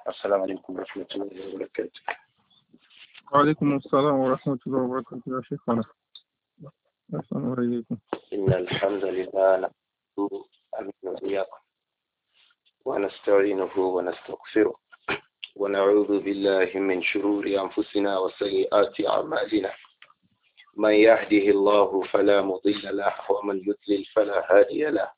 السلام عليكم ورحمة الله وبركاته. وعليكم السلام ورحمة الله وبركاته يا شيخنا. السلام عليكم. إن الحمد لله نحمده وإياكم ونستعينه ونستغفره ونعوذ بالله من شرور أنفسنا وسيئات أعمالنا. من يهده الله فلا مضل له ومن يضلل فلا هادي له.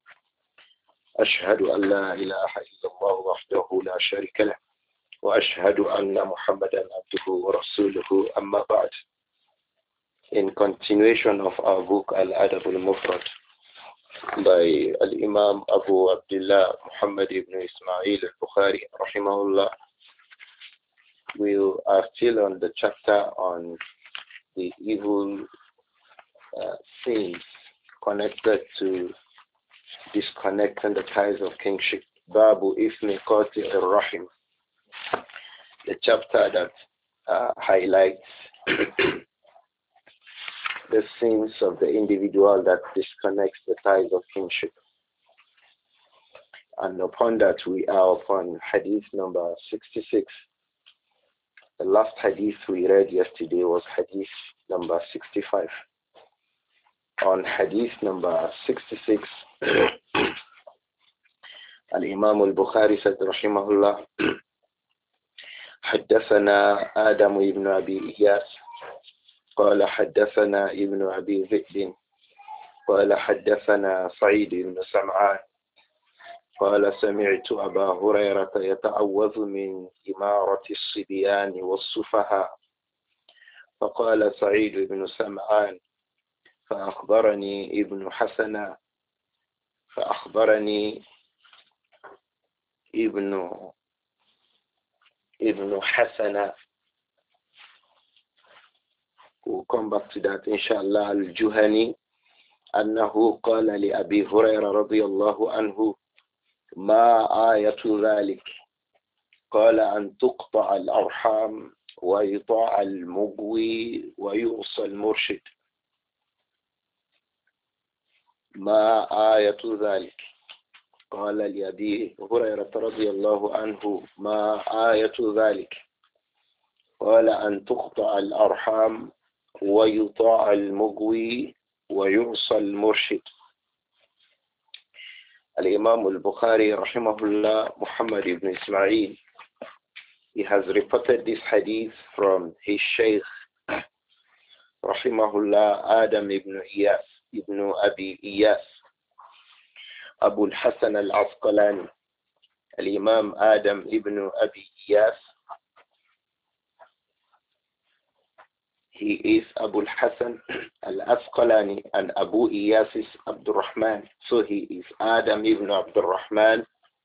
أشهد أن لا إله إلا الله وحده لا شريك له وأشهد أن محمدا عبده ورسوله أما بعد. In continuation of our book Al-Adab al-Mufrad by Al-Imam Abu Abdullah Muhammad ibn Ismail al-Bukhari rahimahullah, we are still on the chapter on the evil sins connected to disconnecting the ties of kingship. Babu Ifni Qati al-Rahim, the chapter that highlights the sins of the individual that disconnects the ties of kinship. And upon that we are upon hadith number 66. The last hadith we read yesterday was hadith number 65. On hadith number 66, Al-Imam al-Bukhari said rahimahullah, حدثنا آدم ibn Abi Iyas قال حدثنا ابن أبي ذئب قال حدثنا سعيد بن سمعان قال سمعت أبا هريرة يتعوذ من إمارة الصبيان والسفهاء فقال سعيد بن سمعان فأخبرني ابن حسن. We'll come back to that inshallah. Al-Juhani أنه قال لأبي هريرة رضي الله عنه ما آية ذلك قال أن تقطع الأرحام ويطاع المغوي ويوصى المرشد. ما آية ذلك قال لأبي هريرة رضي الله عنه ما آية ذلك قال أن تقطع الأرحام ويطاع المغوي ويعصى المرشد. Al-Imam al-Bukhari rahimahullah Muhammad ibn Ismail, he has reported this hadith from his Shaykh rahimahullah Adam ibn Abi Iyas Abu al-Hasan al-Asqalani. Al-Imam Adam ibn Abi Iyas, he is Abu al-Hasan al-Asqalani and Abu Iyas is Abdul Rahman. So he is Adam ibn Abdul Rahman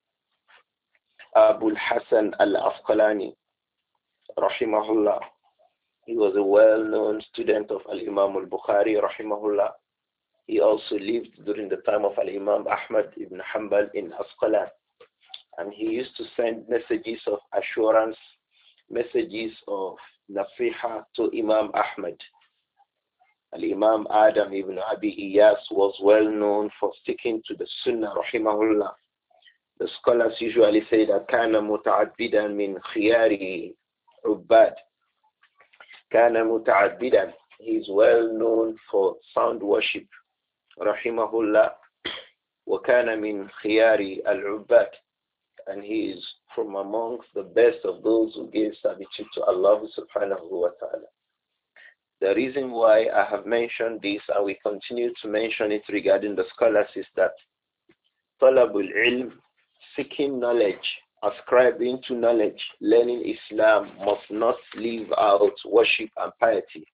Abu al-Hasan al-Asqalani rahimahullah. He was a well-known student of Al-Imam al-Bukhari rahimahullah. He also lived during the time of Al-Imam Ahmad ibn Hanbal in Asqalan. And he used to send messages of assurance, messages of nasiha to Imam Ahmad. Al-Imam Adam ibn Abi Iyas was well known for sticking to the Sunnah rahimahullah. The scholars usually say that kana muta'abbidan min khiyari ubbad. Kana muta'abbidan. He is well known for sound worship rahimahullah. Wa kana min khiyari al-ubbad. And he is from amongst the best of those who give servitude to Allah subhanahu wa ta'ala. The reason why I have mentioned this and we continue to mention it regarding the scholars is that talabul ilm, seeking knowledge, ascribing to knowledge, learning Islam must not leave out worship and piety.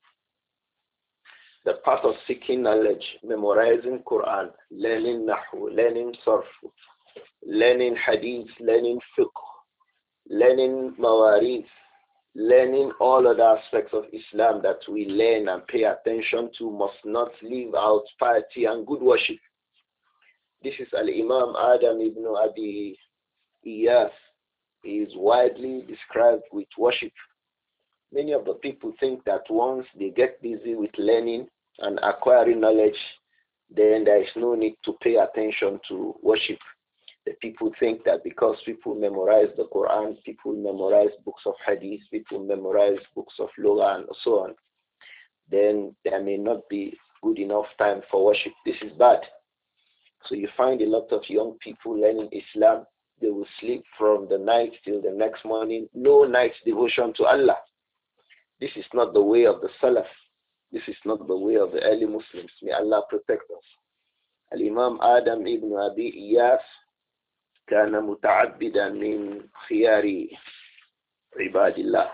The part of seeking knowledge, memorizing Quran, learning Nahu, learning Sarf, learning Hadith, learning Fiqh, learning Mawarith, learning all other aspects of Islam that we learn and pay attention to must not leave out piety and good worship. This is Al-Imam Adam ibn Abi Iyas. He is widely described with worship. Many of the people think that once they get busy with learning and acquiring knowledge, then there is no need to pay attention to worship. The people think that because people memorize the Quran, people memorize books of hadith, people memorize books of Lugha and so on, then there may not be good enough time for worship. This is bad. So you find a lot of young people learning Islam. They will sleep from the night till the next morning. No night devotion to Allah. This is not the way of the Salaf. This is not the way of the early Muslims. May Allah protect us. Al-Imam Adam ibn Abi Iyas كان متعبدا من خيار عباد الله.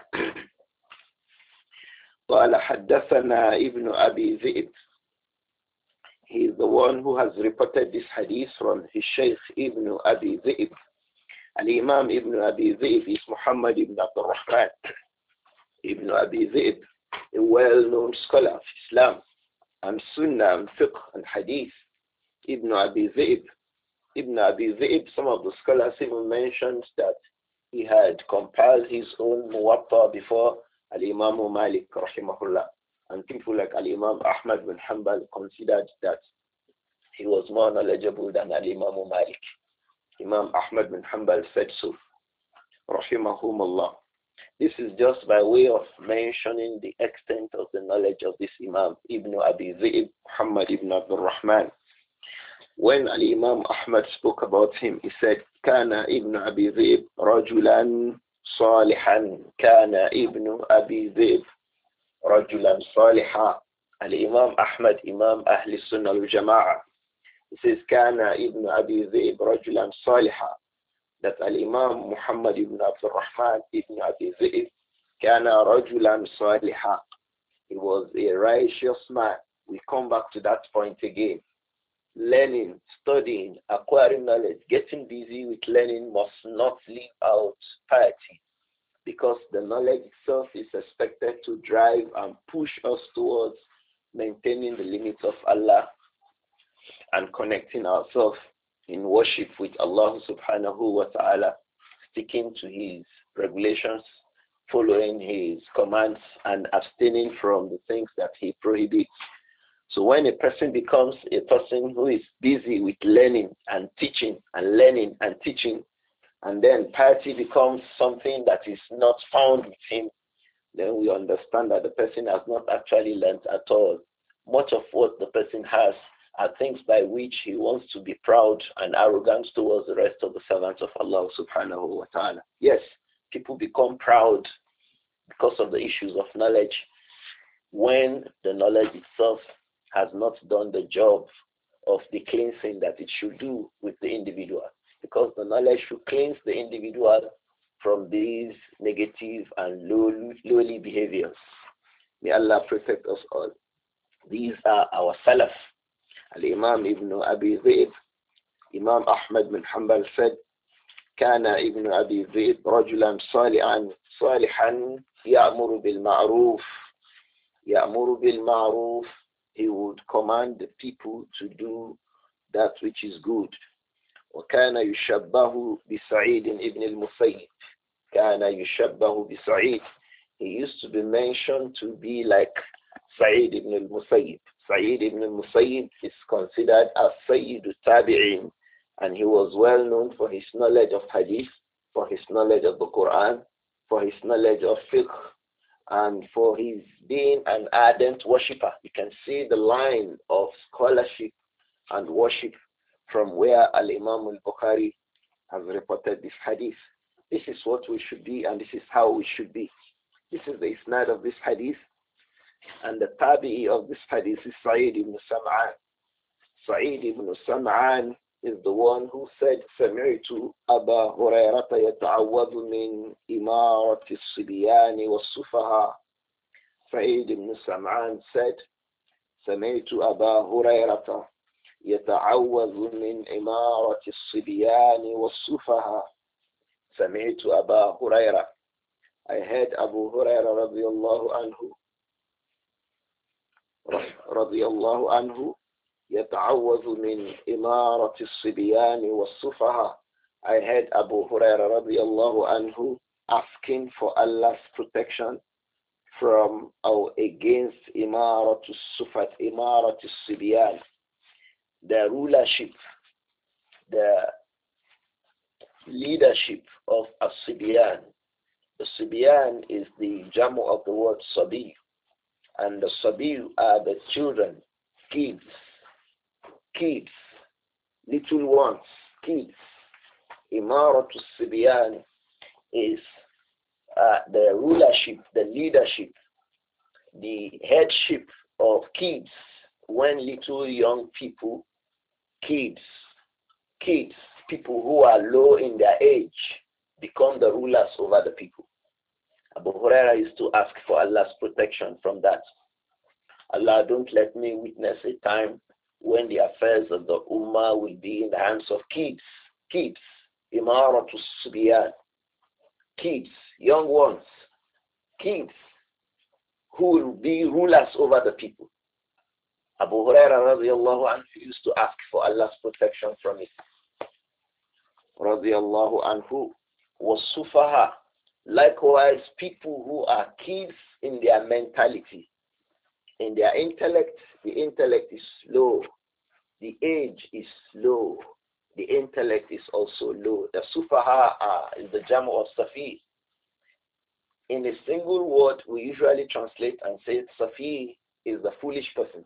قال حدثنا ابن أبي ذئب. He is the one who has reported this hadith from his Shaykh Ibn Abi Dhi'b. Al-Imam Ibn Abi Dhi'b is Muhammad ibn Abdul Rahman. Ibn Abi Dhi'b, a well-known scholar of Islam and Sunnah and Fiqh and Hadith. Ibn Abi Dhi'b. Ibn Abi Dhi'b, some of the scholars even mentioned that he had compiled his own Muwatta before Al-Imam Malik rahimahullah. And people like Al-Imam Ahmad bin Hanbal considered that he was more knowledgeable than Al-Imam Malik. Imam Ahmad bin Hanbal said so. Rahimahumullah. This is just by way of mentioning the extent of the knowledge of this Imam, Ibn Abi Dhi'b, Muhammad ibn Abdul Rahman. When Al-Imam Ahmad spoke about him, he said, Kana ibn Abi Dhi'b rajulan salihan. Kana ibn Abi Dhi'b rajulan salihan. Al-Imam Ahmad, Imam Ahl Sunnah al-Jama'ah, he says, Kana ibn Abi Dhi'b rajulan salihan. That Al-Imam Muhammad ibn Abdul Rahman ibn Abi Dhi'b, Kana rajulan salihan. He was a righteous man. We come back to that point again. Learning, studying, acquiring knowledge, getting busy with learning must not leave out piety, because the knowledge itself is expected to drive and push us towards maintaining the limits of Allah and connecting ourselves in worship with Allah subhanahu wa ta'ala, sticking to his regulations, following his commands, and abstaining from the things that he prohibits. So when a person becomes a person who is busy with learning and teaching and learning and teaching, and then piety becomes something that is not found with him, then we understand that the person has not actually learned at all. Much of what the person has are things by which he wants to be proud and arrogant towards the rest of the servants of Allah subhanahu wa ta'ala. Yes, people become proud because of the issues of knowledge when the knowledge itself has not done the job of the cleansing that it should do with the individual. Because the knowledge should cleanse the individual from these negative and lowly behaviors. May Allah protect us all. These are our Salaf. Al-Imam Ibn Abi Dhi'b, Imam Ahmad bin Hanbal said, Kana Ibn Abi Dhi'b rajulan salihan ya'muru bil ma'ruf. Ya'muru bil ma'ruf. He would command the people to do that which is good. وكان يشبه بسعيد ابن المسيب. كان يشبه بسعيد. He used to be mentioned to be like Sa'id ibn al-Musayyib. Sa'id ibn al-Musayyib is considered as Sayyid al-Tabi'in, and he was well known for his knowledge of hadith, for his knowledge of the Quran, for his knowledge of fiqh, and for his being an ardent worshipper. You can see the line of scholarship and worship from where Al-Imam al-Bukhari has reported this hadith. This is what we should be, and this is how we should be. This is the isnad of this hadith, and the tabi'i of this hadith is Sa'id ibn Sam'an. Sa'id ibn Sam'an is the one who said, سمعت أبا هريرة يتعوذ من إمارة الصبيان والسفهاء. Sa'id ibn Sam'an said, سمعت أبا هريرة يتعوذ من إمارة الصبيان والسفهاء. سمعت أبا هريرة. I heard Abu Hurairah رضي الله عنه يتعوذ من إمارة الصبيان والسفهاء. I heard Abu Hurairah رضي الله عنه asking for Allah's protection from or against إمارة السفهاء, إمارة الصبيان, the rulership, the leadership of As-Sibyan. The Sibyan is the jamu of the word Sabi, and the Sabi are the children, kids, kids, little ones, kids. Imaratu Sibyan is the rulership, the leadership, the headship of kids when little young people, kids, people who are low in their age become the rulers over the people. Abu Huraira used to ask for Allah's protection from that. Allah, don't let me witness a time when the affairs of the Ummah will be in the hands of kids, Imaratu Sibyan, kids, young ones, kids who will be rulers over the people. Abu Huraira radiallahu anhu used to ask for Allah's protection from it. Radiallahu anhu was sufaha. Likewise, people who are kids in their mentality, in their intellect, the intellect is low, the age is low, the intellect is also low. The sufaha is the jamu of safi. In a single word, we usually translate and say safi is the foolish person.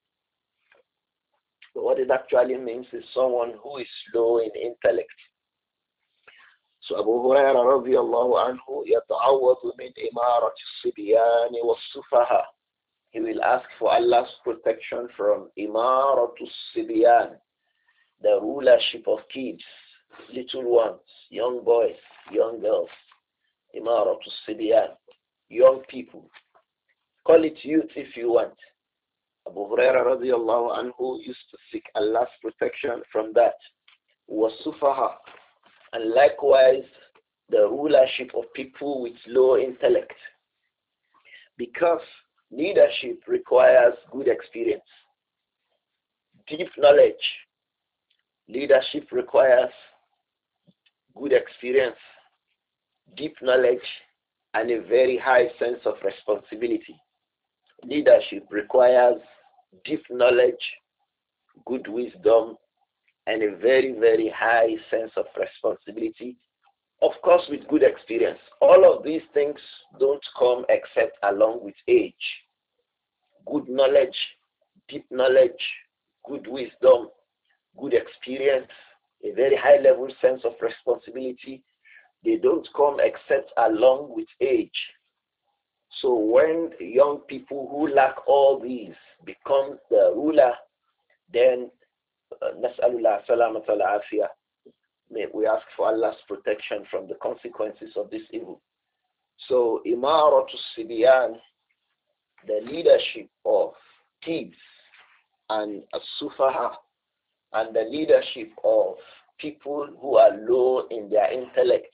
But what it actually means is someone who is low in intellect. So Abu Huraira radiallahu anhu yata'awwadu min imarati as-sibyan was-sufaha. He will ask for Allah's protection from imaratu as-sibyan, the rulership of kids, little ones, young boys, young girls. Imaratu as-sibyan, young people. Call it youth if you want. Abu Huraira radiallahu anhu used to seek Allah's protection from that. Was-sufaha. And likewise, the rulership of people with low intellect. Because leadership requires good experience, deep knowledge. Leadership requires good experience, deep knowledge, and a very high sense of responsibility. Leadership requires deep knowledge, good wisdom, and a very, very high sense of responsibility, of course with good experience. All of these things don't come except along with age. Good knowledge, deep knowledge, good wisdom, good experience, a very high level sense of responsibility, they don't come except along with age. So when young people who lack all these become the ruler, then Nas'alullah salamat al-afiyah. We ask for Allah's protection from the consequences of this evil. So Imaratu Sibyan, the leadership of kids, and as-sufaha, and the leadership of people who are low in their intellect,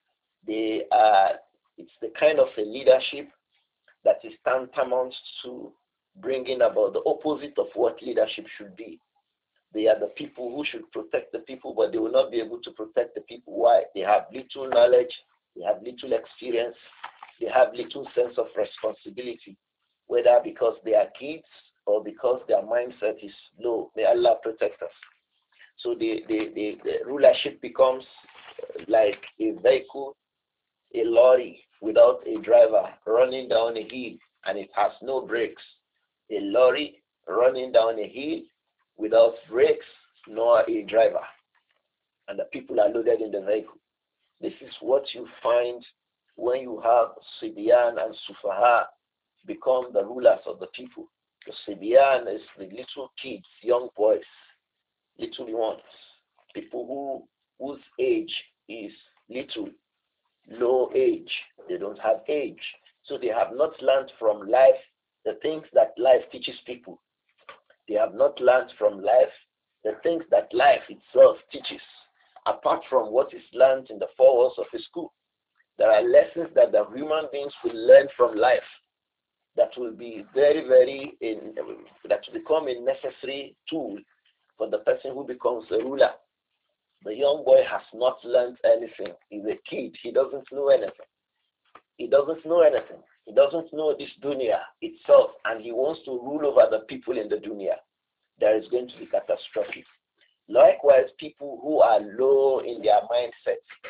it's the kind of a leadership that is tantamount to bringing about the opposite of what leadership should be. They are the people who should protect the people, but they will not be able to protect the people. Why? They have little knowledge, they have little experience, they have little sense of responsibility, whether because they are kids or because their mindset is low. May Allah protect us. So the rulership becomes like a vehicle, a lorry without a driver running down a hill, and it has no brakes. A lorry running down a hill without brakes nor a driver, and the people are loaded in the vehicle. This is what you find when you have Sibyan and Sufaha become the rulers of the people. The Sibyan is the little kids, young boys, little ones, people whose age is little, low age. They don't have age. So they have not learned from life the things that life teaches people. They have not learned from life the things that life itself teaches, apart from what is learned in the four walls of a school. There are lessons that the human beings will learn from life that will be very, that will become a necessary tool for the person who becomes a ruler. The young boy has not learned anything. He's a kid. He doesn't know anything. He doesn't know anything. He doesn't know this dunya itself, and he wants to rule over the people in the dunya. There is going to be catastrophic. Likewise, people who are low in their mindset,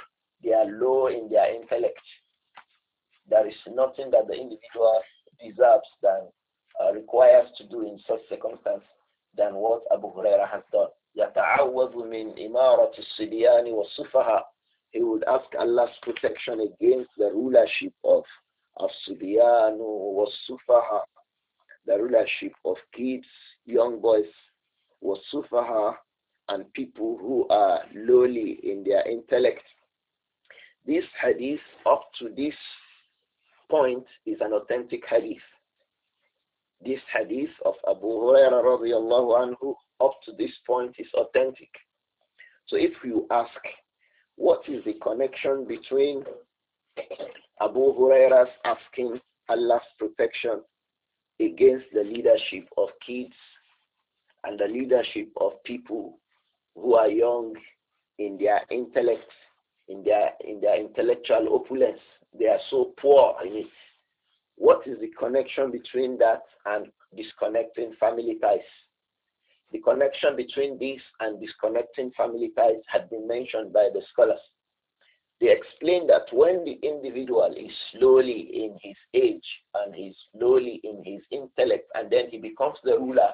low in their intellect. There is nothing that the individual deserves than requires to do in such circumstance than what Abu Huraira has done. يَتَعَوَّذُ مِنْ إِمَارَةِ الصِّبْيَانِ وَالسُّفَهَاءِ. He would ask Allah's protection against the rulership of As-Sibyan was-Sufaha, the rulership of kids, young boys, was-Sufaha, and people who are lowly in their intellect. This hadith up to this point is an authentic hadith. This hadith of Abu Hurairah radiallahu anhu up to this point is authentic. So if you ask, what is the connection between Abu Hurairah's asking Allah's protection against the leadership of kids and the leadership of people who are young in their intellect, in their intellectual opulence? They are so poor in it. What is the connection between that and disconnecting family ties? The connection between this and disconnecting family ties had been mentioned by the scholars. They explain that when the individual is slowly in his age and he's slowly in his intellect, and then he becomes the ruler,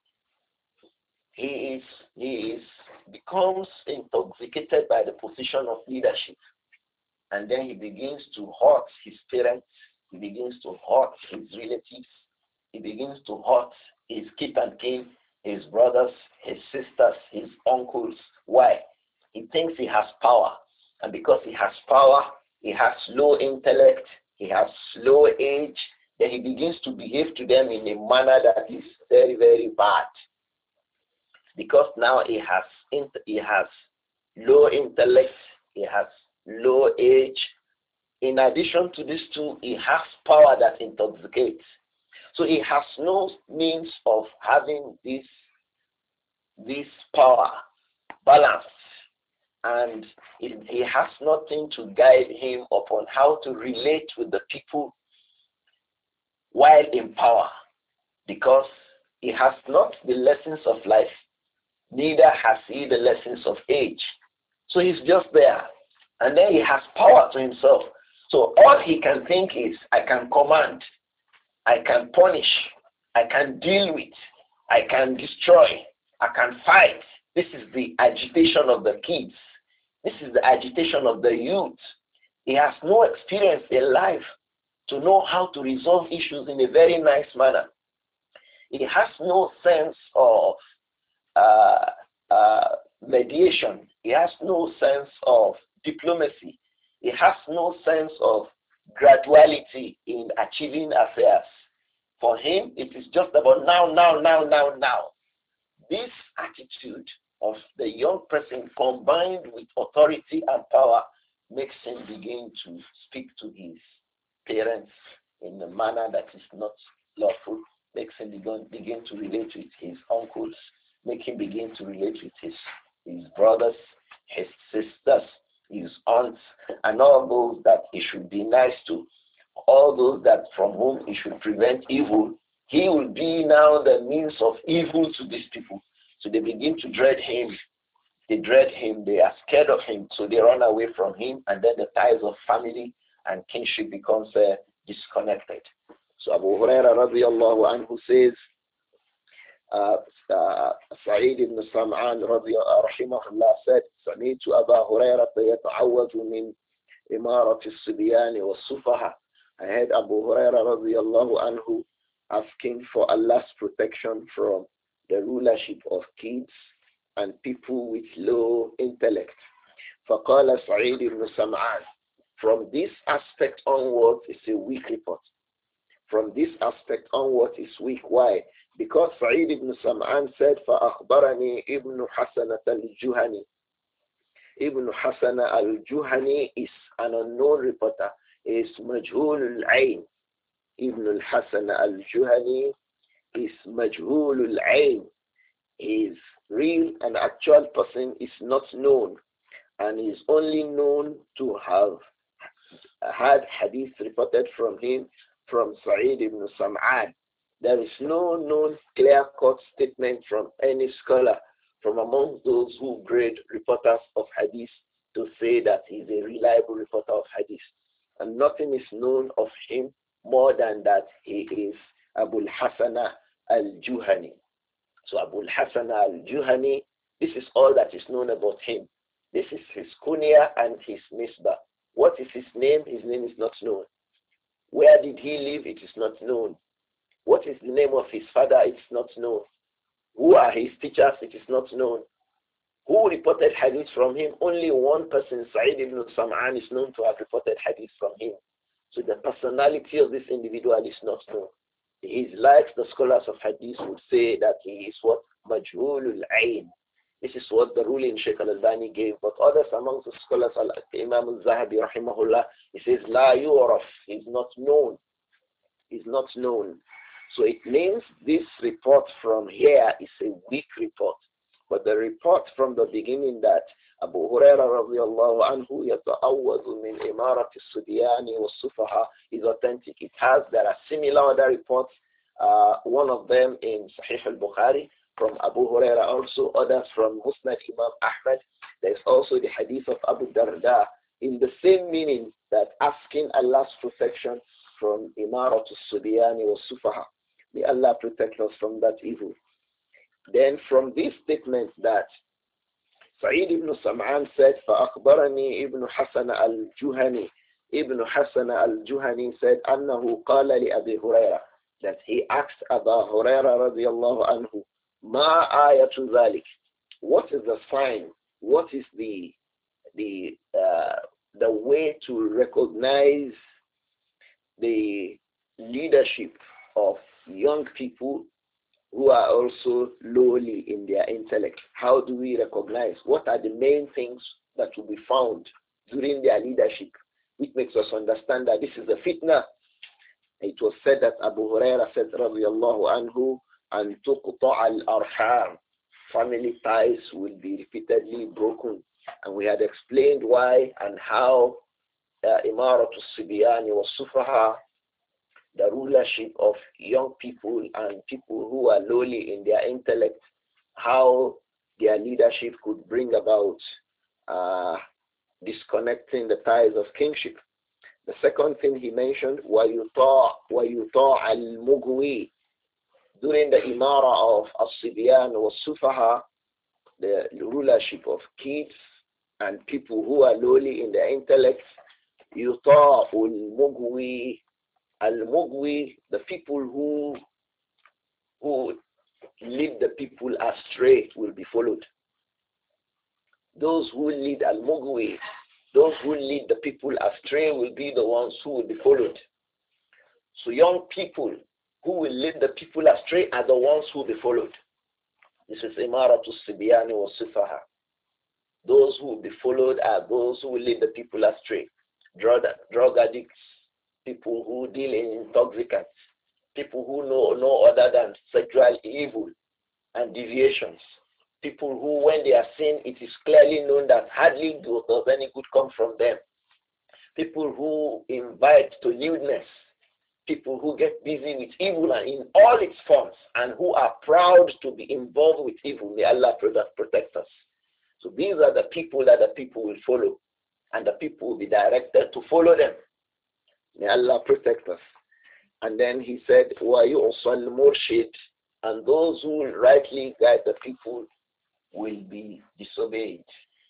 he becomes intoxicated by the position of leadership. And then he begins to hurt his parents, he begins to hurt his relatives, he begins to hurt his kith and kin, his brothers, his sisters, his uncles. Why? He thinks he has power. And because he has power, he has low intellect, he has low age, then he begins to behave to them in a manner that is very, very bad. Because now he has low intellect, he has low age. In addition to these two, he has power that intoxicates. So he has no means of having this power balanced, and he has nothing to guide him upon how to relate with the people while in power, because he has not the lessons of life, neither has he the lessons of age. So he's just there, and then he has power to himself. So all he can think is, I can command, I can punish, I can deal with, I can destroy, I can fight. This is the agitation of the kids. This is the agitation of the youth. He has no experience in life to know how to resolve issues in a very nice manner. He has no sense of mediation. He has no sense of diplomacy. He has no sense of graduality in achieving affairs. For him, it is just about now, now, now, now, now. This attitude of the young person combined with authority and power makes him begin to speak to his parents in a manner that is not lawful, makes him begin to relate with his uncles, make him begin to relate with his brothers, his sisters, his aunts, and all those that he should be nice to, all those that from whom he should prevent evil. He will be now the means of evil to these people. So they begin to dread him. They dread him. They are scared of him. So they run away from him. And then the ties of family and kinship becomes disconnected. So Abu Hurairah radiallahu anhu says, Sa'id ibn Sam'an rahimahullah said, سمعت أبا هريرة يتعوذ من إمارة الصبيان والسفهاء. I heard Abu Hurairah radiallahu anhu asking for Allah's protection from the rulership of kids and people with low intellect. فقال سعيد بن سمعان. From this aspect onwards, it's a weak report. From this aspect onwards, it's weak. Why? Because Sa'id ibn Sam'an said, فَأَخْبَرَنِي ibn Hasanat al-Juhani. Ibn Hasan al-Juhani is an unknown reporter. He is Majhul al-Ayn. Ibn al-Hasan al-Juhani is Majhul al-Ayn. His real and actual person is not known, and is only known to have had hadith reported from him from Sa'id ibn Sam'an. There is no known clear-cut statement from any scholar from among those who grade reporters of hadith to say that he is a reliable reporter of hadith. And nothing is known of him more than that he is Abu al-Hasan al-Juhani. So Abu al-Hasan al-Juhani, this is all that is known about him. This is his kunya and his nisbah. What is his name? His name is not known. Where did he live? It is not known. What is the name of his father? It is not known. Who are his teachers? It is not known. Who reported hadith from him? Only one person, Sa'id ibn Sam'an, is known to have reported hadith from him. So the personality of this individual is not known. His life, the scholars of hadith would say that he is what? Majhulul Ayn. This is what the ruling Sheikh al-Albani gave. But others amongst the scholars, Imam al-Zahabi rahimahullah, he says, La yuraf, he's not known. He's not known. So it means this report from here is a weak report. But the report from the beginning that Abu Huraira radiallahu anhu yata'awwadu min imarat as-subyani was-sufaha is authentic. There are similar other reports. One of them in Sahih al-Bukhari from Abu Huraira, also others from Musnad Imam Ahmad. There is also the hadith of Abu Darda in the same meaning, that asking Allah's protection from imarat as-subyani was-sufaha. May Allah protect us from that evil. Then from this statement that Sa'id ibn Sam'an said, فَأَخْبَرَنِي ibn Hasan al-Juhani. Ibn Hasan al-Juhani said, أَنَّهُ قَالَ لِأَبِي هُرَيْرَةَ, that he asked Abu Huraira radiallahu anhu, مَا آيَةُ ذَلِكَ, what is the sign, what is the way to recognize the leadership of young people who are also lowly in their intellect? How do we recognize? What are the main things that will be found during their leadership, which makes us understand that this is a fitna? It was said that Abu Huraira said, radiyallahu anhu, and tuqta' al-arham, family ties will be repeatedly broken. And we had explained why and how Imaratul Sibyani was Sufaha, the rulership of young people and people who are lowly in their intellect, how their leadership could bring about disconnecting the ties of kingship. The second thing he mentioned, وَيُطَاعَ الْمُغْوِي, during the imara of As-Sibyan or Sufaha, the rulership of kids and people who are lowly in their intellect, يُطَاعُ الْمُغْوِي. Al-Mughwi, the people who lead the people astray will be followed. Those who lead Al-Mughwi, those who lead the people astray will be the ones who will be followed. So young people who will lead the people astray are the ones who will be followed. This is Imaratul Sibyani wa Sifaha. Those who will be followed are those who will lead the people astray. Drug addicts, people who deal in intoxicants, people who know no other than sexual evil and deviations, people who, when they are seen, it is clearly known that hardly does any good come from them, people who invite to lewdness, people who get busy with evil and in all its forms, and who are proud to be involved with evil. May Allah protect us. So these are the people that the people will follow, and the people will be directed to follow them. May Allah protect us. And then he said, وَيُعْصَى الْمُرْشِدِ, and those who will rightly guide the people will be disobeyed.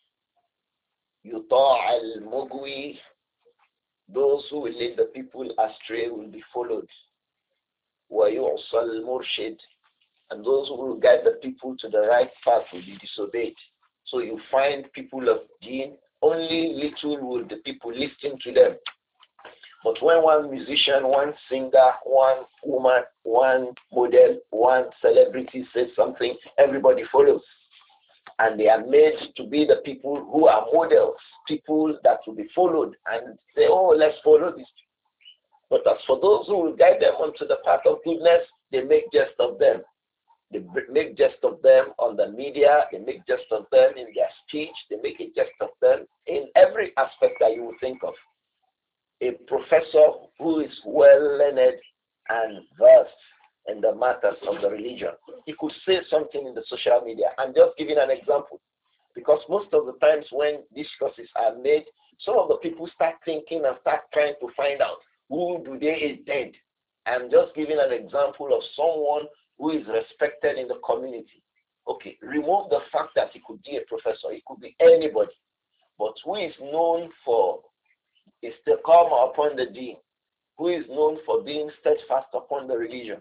يُطَاعَ الْمُغْوِي, those who will lead the people astray will be followed. وَيُعْصَى الْمُرْشِدِ, and those who will guide the people to the right path will be disobeyed. So you find people of deen, only little will the people listen to them. But when one musician, one singer, one woman, one model, one celebrity says something, everybody follows. And they are made to be the people who are models, people that will be followed and say, oh, let's follow this. But as for those who will guide them onto the path of goodness, they make jest of them. They make jest of them on the media, they make jest of them in their speech, they make a jest of them in every aspect that you would think of. A professor who is well learned and versed in the matters of the religion, he could say something in the social media. I'm just giving an example, because most of the times when discourses are made, Some of the people start thinking and start trying to find out who do they intend. I'm just giving an example of someone who is respected in the community. Okay, remove the fact that he could be a professor. He could be anybody. But who is known for istiqamah upon the deen, who is known for being steadfast upon the religion.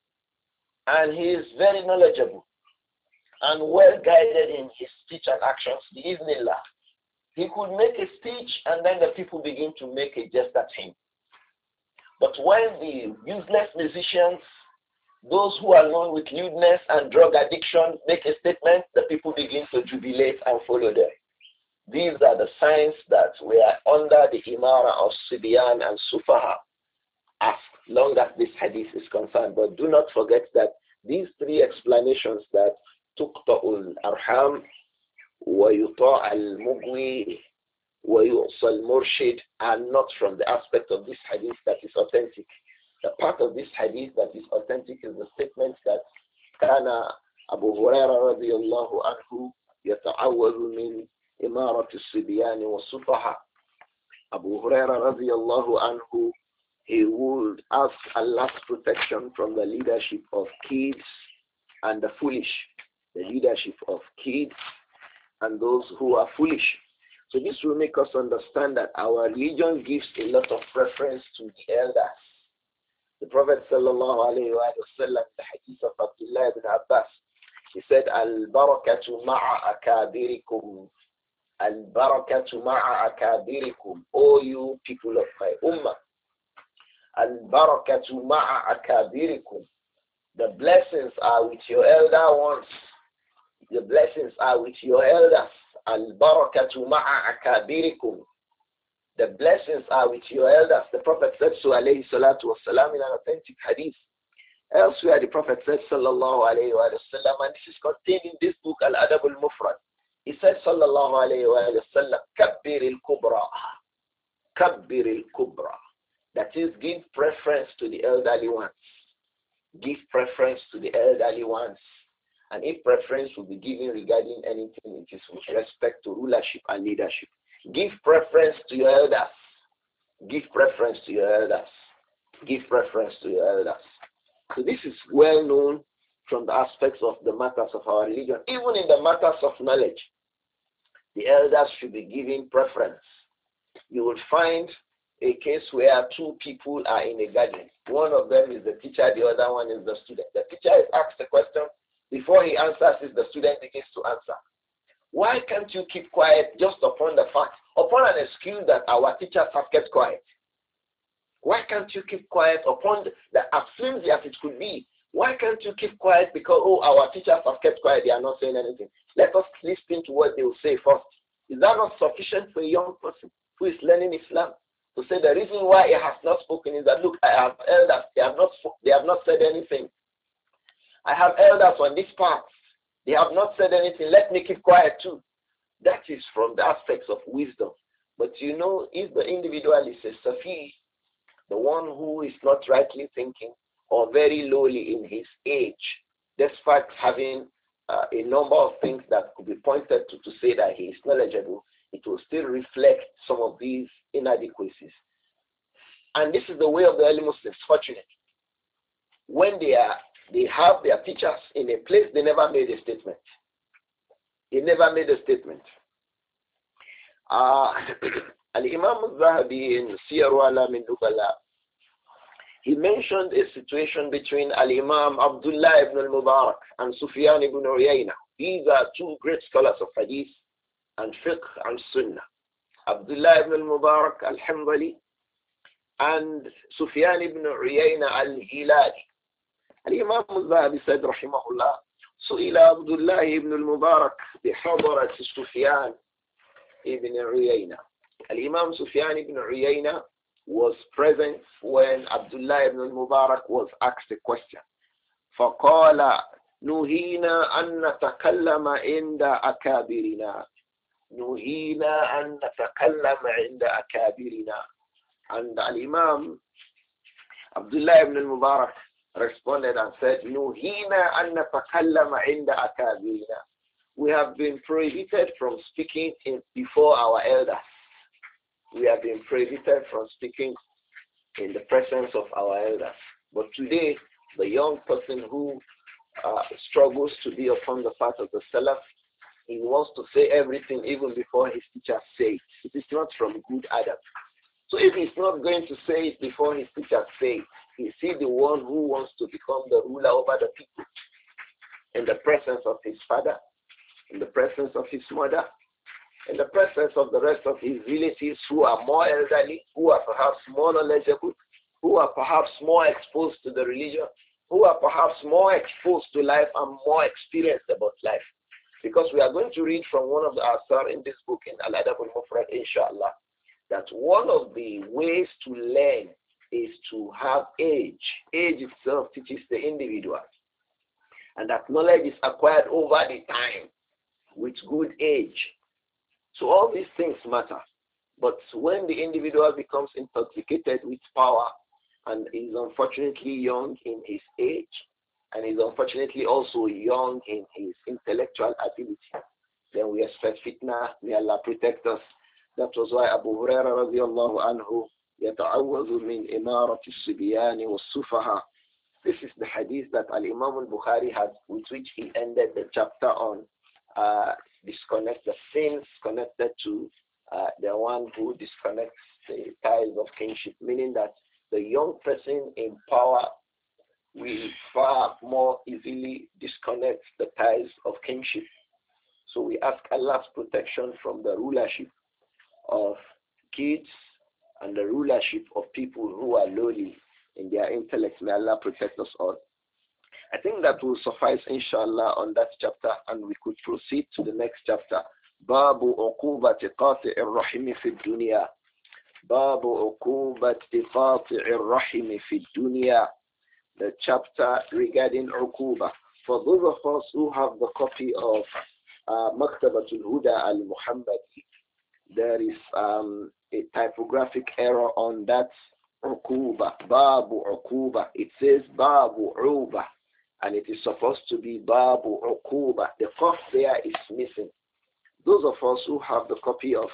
And he is very knowledgeable and well guided in his speech and actions, bi'idhnillah. He could make a speech and then the people begin to make a jest at him. But when the useless musicians, those who are known with lewdness and drug addiction, make a statement, the people begin to jubilate and follow them. These are the signs that we are under the imara of Sibyan and Sufaha, as long as this hadith is concerned. But do not forget that these three explanations, that tuqta'ul arham, wa yuta' al-mugwi, wa yu'sa al-murshid, are not from the aspect of this hadith that is authentic. The part of this hadith that is authentic is the statement that kana Abu Hurairah radiyallahu anhu yata'awwadu min imarat al-sibyan wa sufaha. Abu Hurairah radiyallahu anhu, he would ask Allah's protection from the leadership of kids and the foolish, the leadership of kids and those who are foolish. So this will make us understand that our religion gives a lot of preference to the elders. The Prophet sallallahu alayhi wa sallam, the hadith of Abdullah ibn Abbas, he said, Al-barakatu ma'a akabirikum. Al-barakatu ma'a akabirikum. O you people of my ummah. Al-barakatu ma'a akabirikum. The blessings are with your elder ones. The blessings are with your elders. Al-barakatu ma'a akabirikum. The blessings are with your elders. The Prophet said so, alayhi salatu wasalam, in an authentic hadith. Elsewhere, the Prophet said, sallallahu alayhi wa sallam, and this is contained in this book, Al-Adab al-Mufrad. He said, sallallahu alayhi wa sallam, kabbir al-kubra. Kabbir al-kubra. That is, give preference to the elderly ones. Give preference to the elderly ones. And if preference will be given regarding anything, it is with respect to rulership and leadership. Give preference to your elders. Give preference to your elders. Give preference to your elders. So this is well known from the aspects of the matters of our religion. Even in the matters of knowledge, the elders should be given preference. You will find a case where two people are in a garden. One of them is the teacher, the other one is the student. The teacher is asked a question. Before he answers it, the student begins to answer. Why can't you keep quiet just upon the fact, upon an excuse that our teachers have kept quiet? Why can't you keep quiet upon as flimsy as it could be? Why can't you keep quiet because, our teachers have kept quiet, they are not saying anything? Let us listen to what they will say first. Is that not sufficient for a young person who is learning Islam? To say the reason why he has not spoken is that, look, I have elders, they have not said anything. I have elders on this path. They have not said anything. Let me keep quiet too. That is from the aspects of wisdom. But if the individual is a safi, the one who is not rightly thinking or very lowly in his age, despite having a number of things that could be pointed to say that he is knowledgeable, it will still reflect some of these inadequacies. And this is the way of the early Muslims, fortunately. When they have their teachers in a place, they never made a statement. They never made a statement. Al-Imam al-Zahabi in Siyar Alam al-Nubala, he mentioned a situation between Al-Imam Abdullah ibn al-Mubarak and Sufyan ibn Uyayna. These are two great scholars of hadith and fiqh and sunnah. Abdullah ibn al-Mubarak al-Hanbali and Sufyan ibn Uyayna al-Hilali. Al-Imam al-Zahabi said, rahimahullah, سئل عبد الله ibn al-Mubarak بحضرة سفيان ibn Uyayna. Al-Imam Sufyan ibn Uyayna was present when Abdullah ibn al-Mubarak was asked a question. فقال نهينا أن نتكلم عند أكابرنا. نهينا أن نتكلم عند أكابرنا. And Al-Imam Abdullah ibn al-Mubarak responded and said, نهينا أن نتكلم عند أكابرنا. We have been prohibited from speaking before our elders. we have been prohibited from speaking in the presence of our elders. But today, the young person who struggles to be upon the path of the Salaf, he wants to say everything even before his teachers say it. It is not from good adab. So if he's not going to say it before his teachers say it, is he the one who wants to become the ruler over the people in the presence of his father, in the presence of his mother, in the presence of the rest of his relatives who are more elderly, who are perhaps more knowledgeable, who are perhaps more exposed to the religion, who are perhaps more exposed to life and more experienced about life? Because we are going to read from one of the Asar in this book in Al-Adab al-Mufrad, inshallah, that one of the ways to learn is to have age. Age itself teaches the individual. And that knowledge is acquired over the time with good age. So all these things matter. But when the individual becomes intoxicated with power and is unfortunately young in his age, and is unfortunately also young in his intellectual ability, then we expect fitna. May Allah protect us. That was why Abu Hurairah radiallahu anhu يَتَعَوَّذُ مِنْ إِمَارَةِ الصِّبْيَانِ وَالسُّفَهَا. This is the hadith that Al-Imam al-Bukhari had, with which he ended the chapter on disconnect the sins connected to the one who disconnects the ties of kinship, meaning that the young person in power will far more easily disconnect the ties of kinship. So we ask Allah's protection from the rulership of kids and the rulership of people who are lowly in their intellect. May Allah protect us all. I think that will suffice, inshallah, on that chapter, and we could proceed to the next chapter. Babu uqubati qati'ir rahimi fi dunya. Babu uqubati qati'ir rahimi fi dunya. The chapter regarding uquba. For those of us who have the copy of Maktabatul Huda al-Muhammadi, there is a typographic error on that uquba. Babu uquba. It says Babu uba, and it is supposed to be Babu uquba. The qaf there is missing. Those of us who have the copy of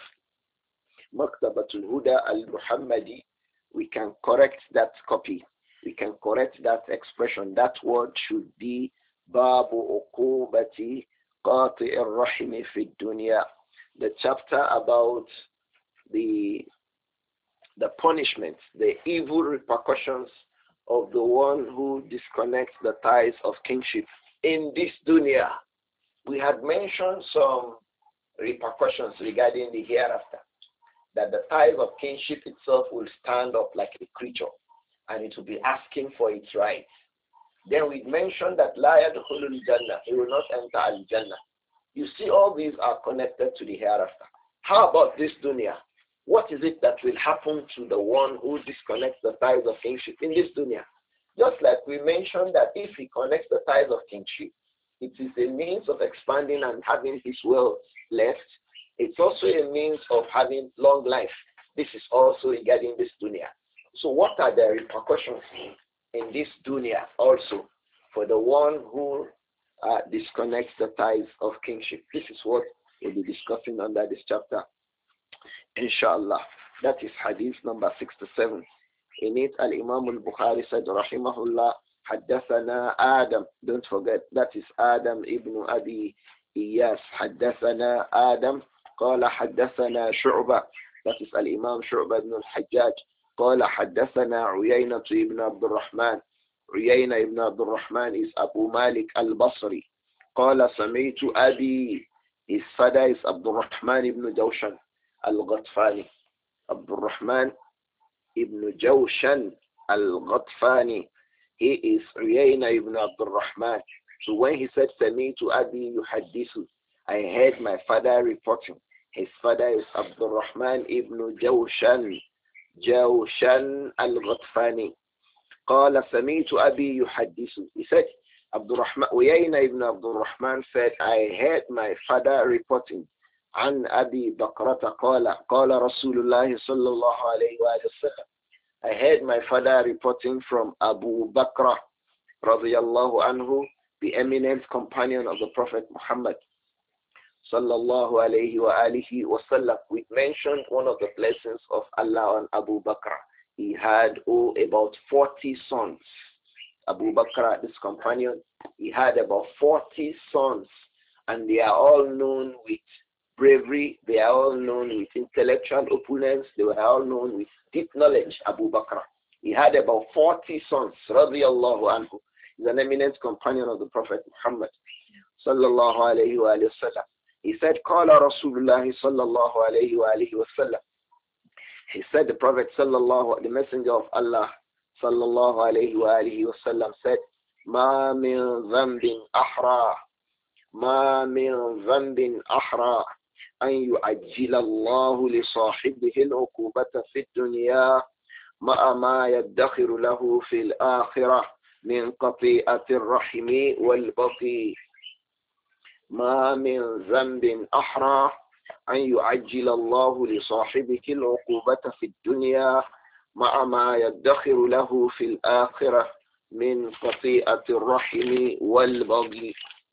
Maktabatul Huda al-Muhammadi, we can correct that copy. We can correct that expression. That word should be Babu uqubati qati'ir rahimi fi dunya. The chapter about the punishment, the evil repercussions of the one who disconnects the ties of kinship in this dunya. We had mentioned some repercussions regarding the hereafter, that the ties of kinship itself will stand up like a creature and it will be asking for its rights. Then we mentioned that la yadkhulul jannah, he will not enter al-jannah. You see, all these are connected to the hereafter. How about this dunya? What is it that will happen to the one who disconnects the ties of kinship in this dunya? Just like we mentioned that if he connects the ties of kinship, it is a means of expanding and having his wealth left. It's also a means of having long life. This is also regarding this dunya. So what are the repercussions in this dunya also for the one who disconnects the ties of kinship? This is what we'll be discussing under this chapter, inshallah. That is hadith number 67. In it, Al-Imam al-Bukhari said, rahimahullah, حدثنا Adam. Don't forget, that is Adam ibn Abi Iyas. حدثنا Adam. قال حدثنا شعبة. That is Al-Imam Shu'bah ibn al-Hajjaj. قال حدثنا عيينة ibn Abdul Rahman. عيينة ibn Abdul Rahman is Abu Malik al-Basri. قال سمعت أبي. His father is Abdul Rahman ibn Jawshan al-Ghatfani. Abdul Rahman ibn Jawshan al-Ghatfani. He is Uyayna ibn Abdul Rahman. So when he said سمعت أبي يحدث, I heard my father reporting. His father is Abdul Rahman ibn Jawshan al-Ghatfani. قال سمعت أبي يحدث. He said, Abdul Rahman, Uyayna ibn Abdul Rahman said, I heard my father reporting. عن أبي بكرة قال قال رسول الله صلى الله عليه وسلم. I heard my father reporting from Abu Bakr رضي الله عنه, the eminent companion of the Prophet Muhammad sallallahu alayhi wa alihi wasallam. We mentioned one of the blessings of Allah on Abu Bakr. He had about 40 sons. Abu Bakr, this companion, he had about 40 sons, and they are all known with bravery. They are all known with intellectual opulence. They were all known with deep knowledge, Abu Bakr. He had about 40 sons, radiyallahu anhu. He's an eminent companion of the Prophet Muhammad, sallallahu alayhi wa sallam. He said, Qala Rasulullah sallallahu alayhi wa sallam. He said, the Prophet sallallahu, the Messenger of Allah sallallahu alayhi wa sallam said, Ma min dhanbin ahra, ma min dhanbin ahra, an yu'ajjila Allahu li sahibihi al-uqubata fi dunya ma'a ma yaddakhiru lahu fil akhirah min qati'ati ar-rahimi wal baqi. ما من ذنب أحرى أن يعجل الله لصاحبه العقوبة في الدنيا مع ما يدخر له في الآخرة من قطيئة الرحم والبغي.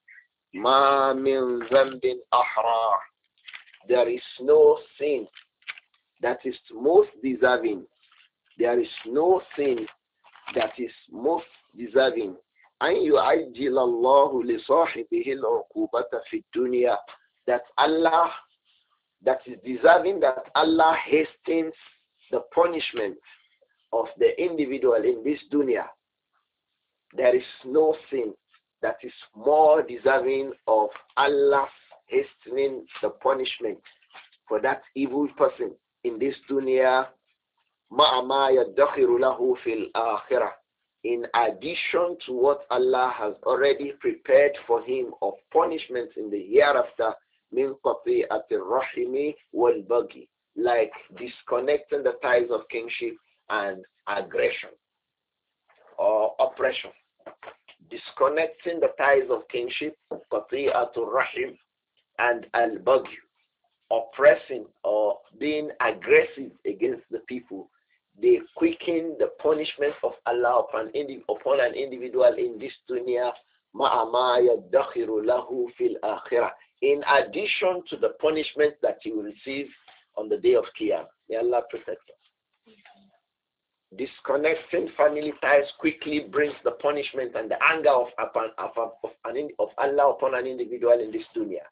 ما من ذنب أحرى. There is no sin that is most deserving. There is no sin that is most deserving. أن يعجل الله لصاحبه العقوبة في الدنيا. That Allah, that is deserving that Allah hastens the punishment of the individual in this dunya. There is no sin that is more deserving of Allah hastening the punishment for that evil person in this dunya. مَعَ مَا يَدَّخِرُ لَهُ فِي الْآخِرَةِ. In addition to what Allah has already prepared for him of punishments in the hereafter, min qati'ati rahimi wal bagi, like disconnecting the ties of kingship and aggression or oppression. Disconnecting the ties of kingship, qati'atu rahim, and al bagi, oppressing or being aggressive against the people. They quicken the punishment of Allah upon an individual in this dunya, in addition to the punishment that he will receive on the day of Qiyam. May Allah protect us. Disconnecting family ties quickly brings the punishment and the anger of Allah upon an individual in this dunya.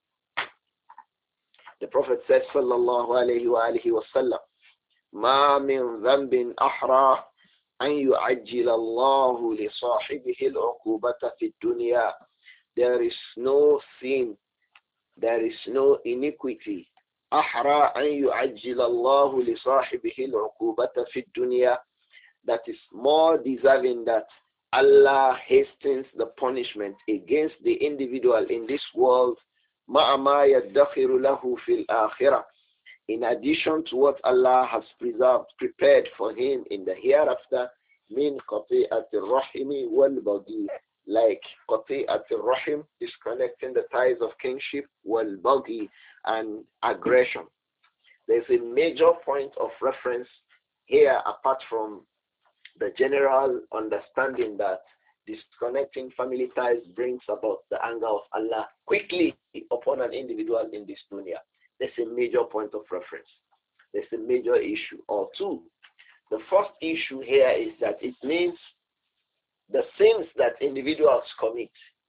The Prophet said, sallallahu alayhi wa alihi wa sallam, ما من ذنب أحرى أن يعجل الله لصاحبه العقوبة في الدنيا. There is no sin, there is no iniquity. أحرى أن يعجل الله لصاحبه العقوبة في الدنيا. That is more deserving that Allah hastens the punishment against the individual in this world. مع ما يدخر له في الآخرة. In addition to what Allah has prepared for him in the hereafter, min qati'ati rahimi wal bagi, like qati'ati rahim, disconnecting the ties of kingship, wal bagi, and aggression. There's a major point of reference here apart from the general understanding that disconnecting family ties brings about the anger of Allah quickly upon an individual in this dunya. There's a major point of reference. There's a major issue or two. The first issue here is that it means the sins that individuals commit,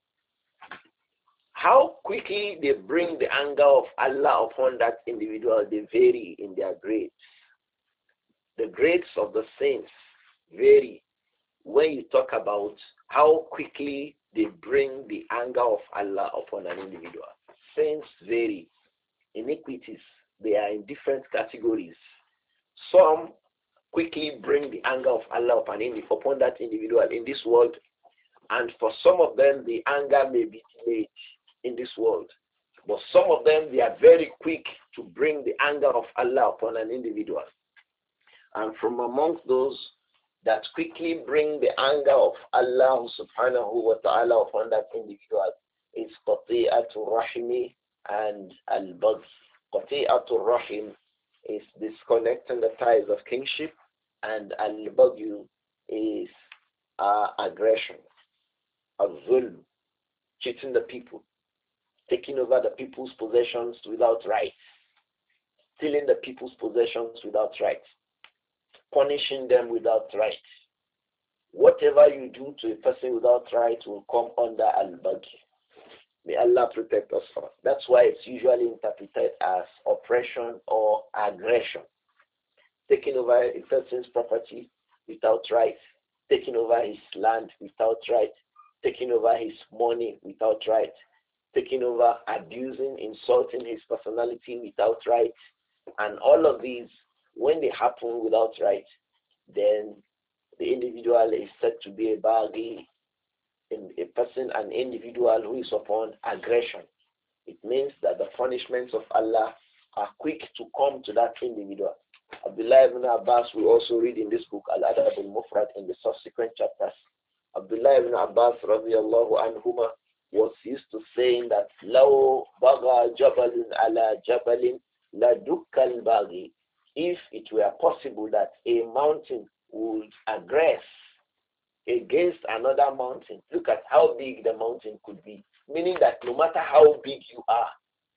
how quickly they bring the anger of Allah upon that individual, they vary in their grades. The grades of the sins vary when you talk about how quickly they bring the anger of Allah upon an individual. Sins vary. Iniquities, they are in different categories. Some quickly bring the anger of Allah upon that individual in this world, and for some of them the anger may be delayed in this world. But some of them, they are very quick to bring the anger of Allah upon an individual. And from amongst those that quickly bring the anger of Allah subhanahu wa ta'ala upon that individual is qati'atul rahimi and al-bagh. Qati'atul rahim is disconnecting the ties of kingship, and al-bagh is aggression, al-zulm, cheating the people. taking over the people's possessions without right, stealing the people's possessions without right, punishing them without right. Whatever you do to a person without right will come under al-baghi. May Allah protect us from it. That's why it's usually interpreted as oppression or aggression. Taking over a person's property without right, taking over his land without right, taking over his money without right, taking over, abusing, insulting his personality without right. And all of these, when they happen without right, then the individual is said to be a baghi, a person, an individual who is upon aggression. It means that the punishments of Allah are quick to come to that individual. Abdullah ibn Abbas will also read in this book, Al-Adab al-Mufrad, in the subsequent chapters. Abdullah ibn Abbas radiallahu anhuma was used to saying that لَوْ بَغَى جَبَلٌ عَلَى جَبَلٍ لَدُكَّ الْبَغِي. If it were possible that a mountain would aggress against another mountain, look at how big the mountain could be. Meaning that no matter how big you are,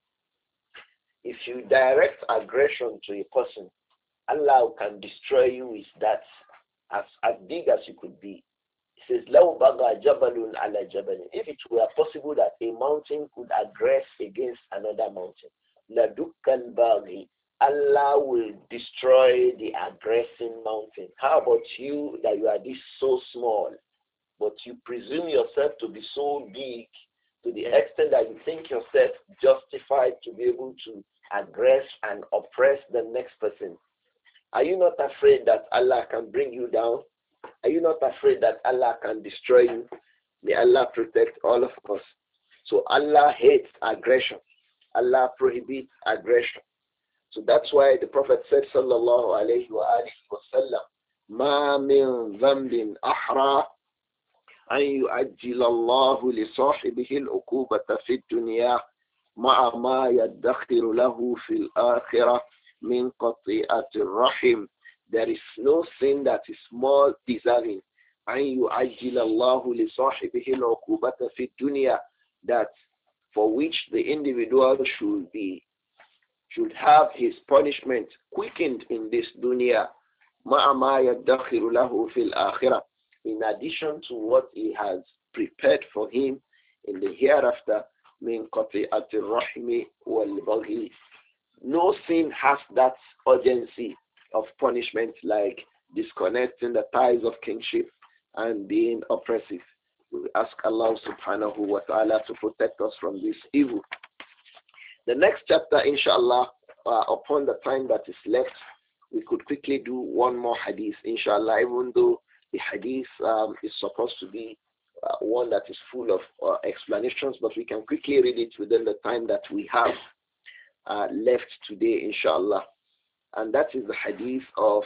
if you direct aggression to a person, Allah can destroy you with that as big as you could be. He says, لَوْ بَغَى جَبَلٌ عَلَى جَبَلٍ. If it were possible that a mountain could aggress against another mountain, لَدُكَّ الْبَغِي. Allah will destroy the aggressing mountain. How about you that you are this so small, but you presume yourself to be so big to the extent that you think yourself justified to be able to aggress and oppress the next person? Are you not afraid that Allah can bring you down? Are you not afraid that Allah can destroy you? May Allah protect all of us. So Allah hates aggression. Allah prohibits aggression. So that's why the Prophet said, sallallahu alayhi wa alihi wa sallam, مَا مِن ذَنْبٍ أَحْرَى أَنْ يُعَجِّلَ اللَّهُ لِصَاحِبِهِ الْعُقُوبَةَ فِي الدُّنْيَا مَعَ مَا يَدَّخِرُ لَهُ فِي الْآخِرَةِ مِنْ قَطِيعَةِ الرَّحِمِ. There is no sin that is more deserving أَنْ يُعَجِّلَ اللَّهُ لِصَاحِبِهِ الْعُقُوبَةَ فِي الدُّنْيا, that for which the individual should have his punishment quickened in this dunya, مَعَ مَا يَدَّخِرُ لَهُ فِي الْآخِرَةِ, in addition to what he has prepared for him in the hereafter, مِنْ قَطِيعَةِ الرَّحِمِ وَالْبَغْيِ. No sin has that urgency of punishment like disconnecting the ties of kingship and being oppressive. We ask Allah subhanahu wa ta'ala to protect us from this evil. The next chapter, inshallah, upon the time that is left, we could quickly do one more hadith, inshallah, even though the hadith is supposed to be one that is full of explanations, but we can quickly read it within the time that we have left today, inshallah. And that is the hadith of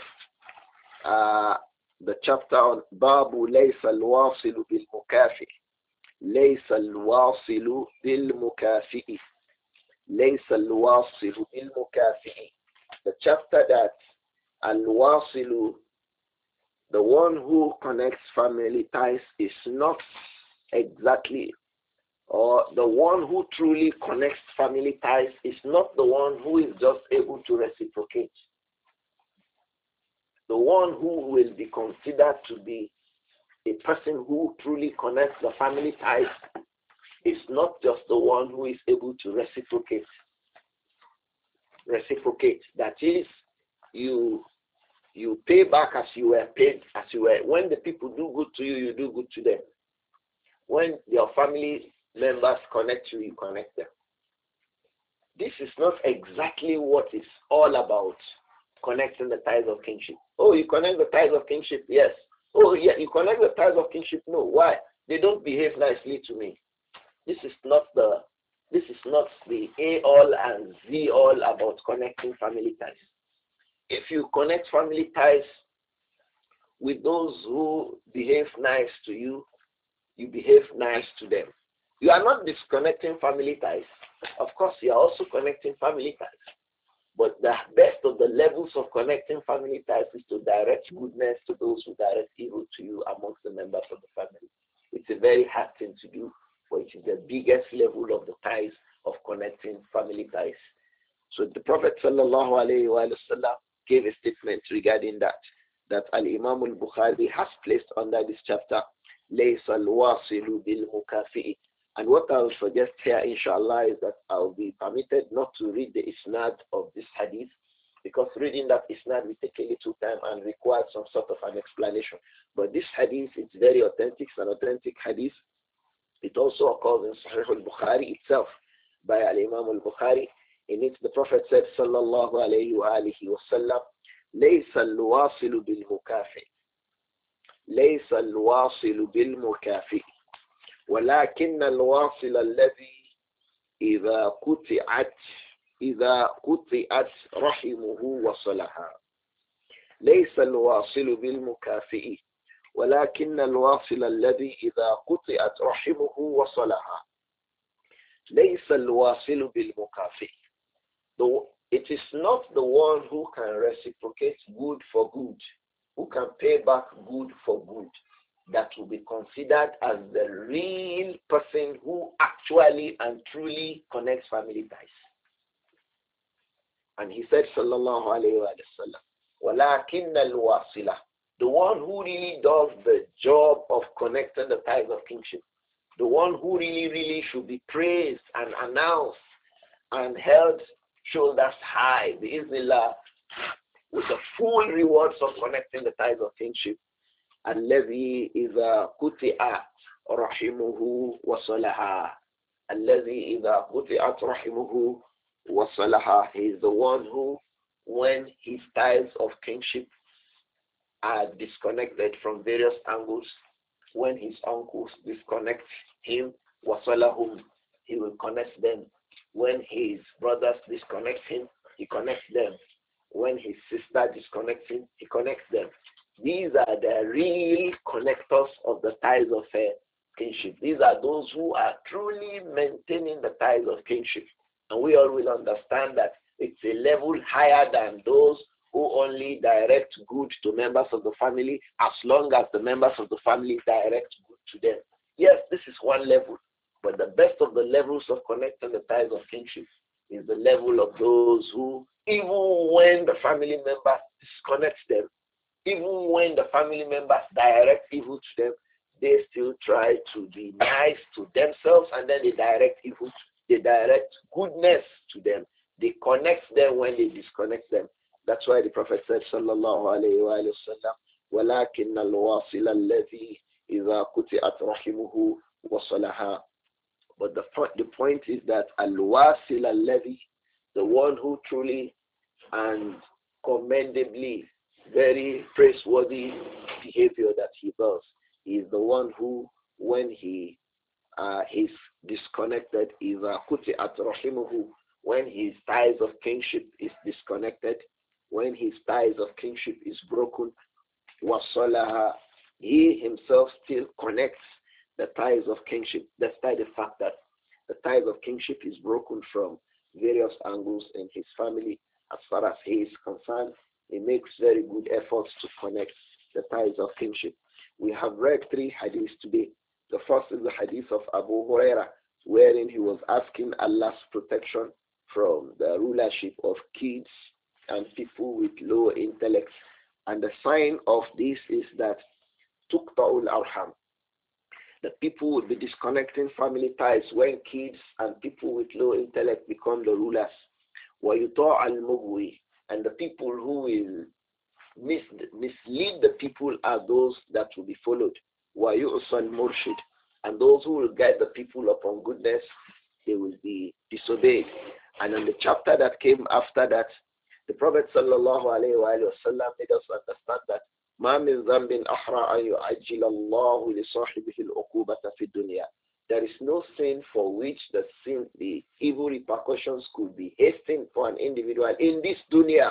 the chapter on Babu Laysa al-Wasilu bil-Mukafi. Laysa al-Wasilu bil-Mukafi. ليس الواصل بالمكافئ. The chapter that al-wasilu, the one who connects family ties, is not exactly, or the one who truly connects family ties is not the one who is just able to reciprocate. The one who will be considered to be a person who truly connects the family ties is not just the one who is able to reciprocate. Reciprocate. That is, you pay back as you were paid, as you were. When the people do good to you, you do good to them. When your family members connect you, you connect them. This is not exactly what it's all about, connecting the ties of kinship. Oh, you connect the ties of kinship? Yes. Oh, yeah, you connect the ties of kinship? No. Why? They don't behave nicely to me. This is not the A all and Z all about connecting family ties. If you connect family ties with those who behave nice to you, you behave nice to them. You are not disconnecting family ties. Of course, you are also connecting family ties. But the best of the levels of connecting family ties is to direct goodness to those who direct evil to you amongst the members of the family. It's a very hard thing to do. but it is the biggest level of the ties of connecting family ties. So the Prophet ﷺ gave a statement regarding that Al-Imam al-Bukhari has placed under this chapter, لَيْسَ الْوَاصِلُ بِالْمُكَافِئِ. And what I will suggest here, inshallah, is that I will be permitted not to read the isnad of this hadith, because reading that isnad will take a little time and require some sort of an explanation. But this hadith is very authentic, it's an authentic hadith. It also occurs in Sahih al-Bukhari itself by Al-Imam al-Bukhari. In it, the Prophet said, sallallahu alayhi wa alihi wa sallam, لَيْسَ الْوَاصِلُ بِالْمُكَافِئِ لَيْسَ الْوَاصِلُ بِالْمُكَافِئِ ولكن الواصل الذي إذا قطعت رحمه وصلها. ليس الواصل بالمكافئ ولكن الواصل الذي إذا قطعت رحمه وصلها. ليس الواصل بالمكافئ. It is not the one who can reciprocate good for good, who can pay back good for good, that will be considered as the real person who actually and truly connects family ties. And he said, sallallahu alayhi wa sallam, وَلَكِنَّ الْوَاصِلَ, the one who really does the job of connecting the ties of kingship, the one who really should be praised and announced and held shoulders high, bi'idhnillah, with the full rewards of connecting the ties of kingship. الذي إذا قطعت رحمه وصلها. الذي إذا قطعت رحمه وصلها. He is the one who, when his ties of kingship are disconnected from various angles, when his uncles disconnect him, وصلهم, he will connect them. When his brothers disconnect him, he connects them. When his sister disconnects him, he connects them. These are the real connectors of the ties of kinship. These are those who are truly maintaining the ties of kinship. And we all will understand that it's a level higher than those who only direct good to members of the family, as long as the members of the family direct good to them. Yes, this is one level, but the best of the levels of connecting the ties of kinship is the level of those who, even when the family member disconnects them, even when the family members direct evil to them, they still try to be nice to themselves, and then they direct evil, they direct goodness to them. They connect them when they disconnect them. That's why the Prophet said, sallallahu alayhi wa sallam, وَلَكِنَّ الْوَاصِلَ الَّذِي إِذَا قُطِعَتْ رَحِمُهُ وَصَلَهَا. But the point is that al-wasil alladhi, the one who truly and commendably, very praiseworthy behavior that he does, is the one who, when he is disconnected, is quti'at rahimuhu, when his ties of kingship is disconnected, when his ties of kingship is broken, wasalaha, he himself still connects the ties of kingship, despite the fact that the ties of kingship is broken from various angles in his family. As far as he is concerned, he makes very good efforts to connect the ties of kinship. We have read 3 hadiths today. The first is the hadith of Abu Huraira, wherein he was asking Allah's protection from the rulership of kids and people with low intellect. And the sign of this is that tuqta'ul arham, the people will be disconnecting family ties when kids and people with low intellect become the rulers. وَيُطَاعَ الْمُغْوِي, and the people who will mislead the people are those that will be followed. وَيُعْصَى الْمُرْشِدِ, and those who will guide the people upon goodness, they will be disobeyed. And in the chapter that came after that, the Prophet sallallahu alayhi wa sallam made us understand that مَا مِنْ ذَنْبٍ أَحْرَى أَنْ يُعَجِّلَ اللَّهُ لِصَاحِبِهِ الْعُقُوبَةَ فِي الدُّنْيَا. There is no sin for which the evil repercussions could be hastened for an individual in this dunya.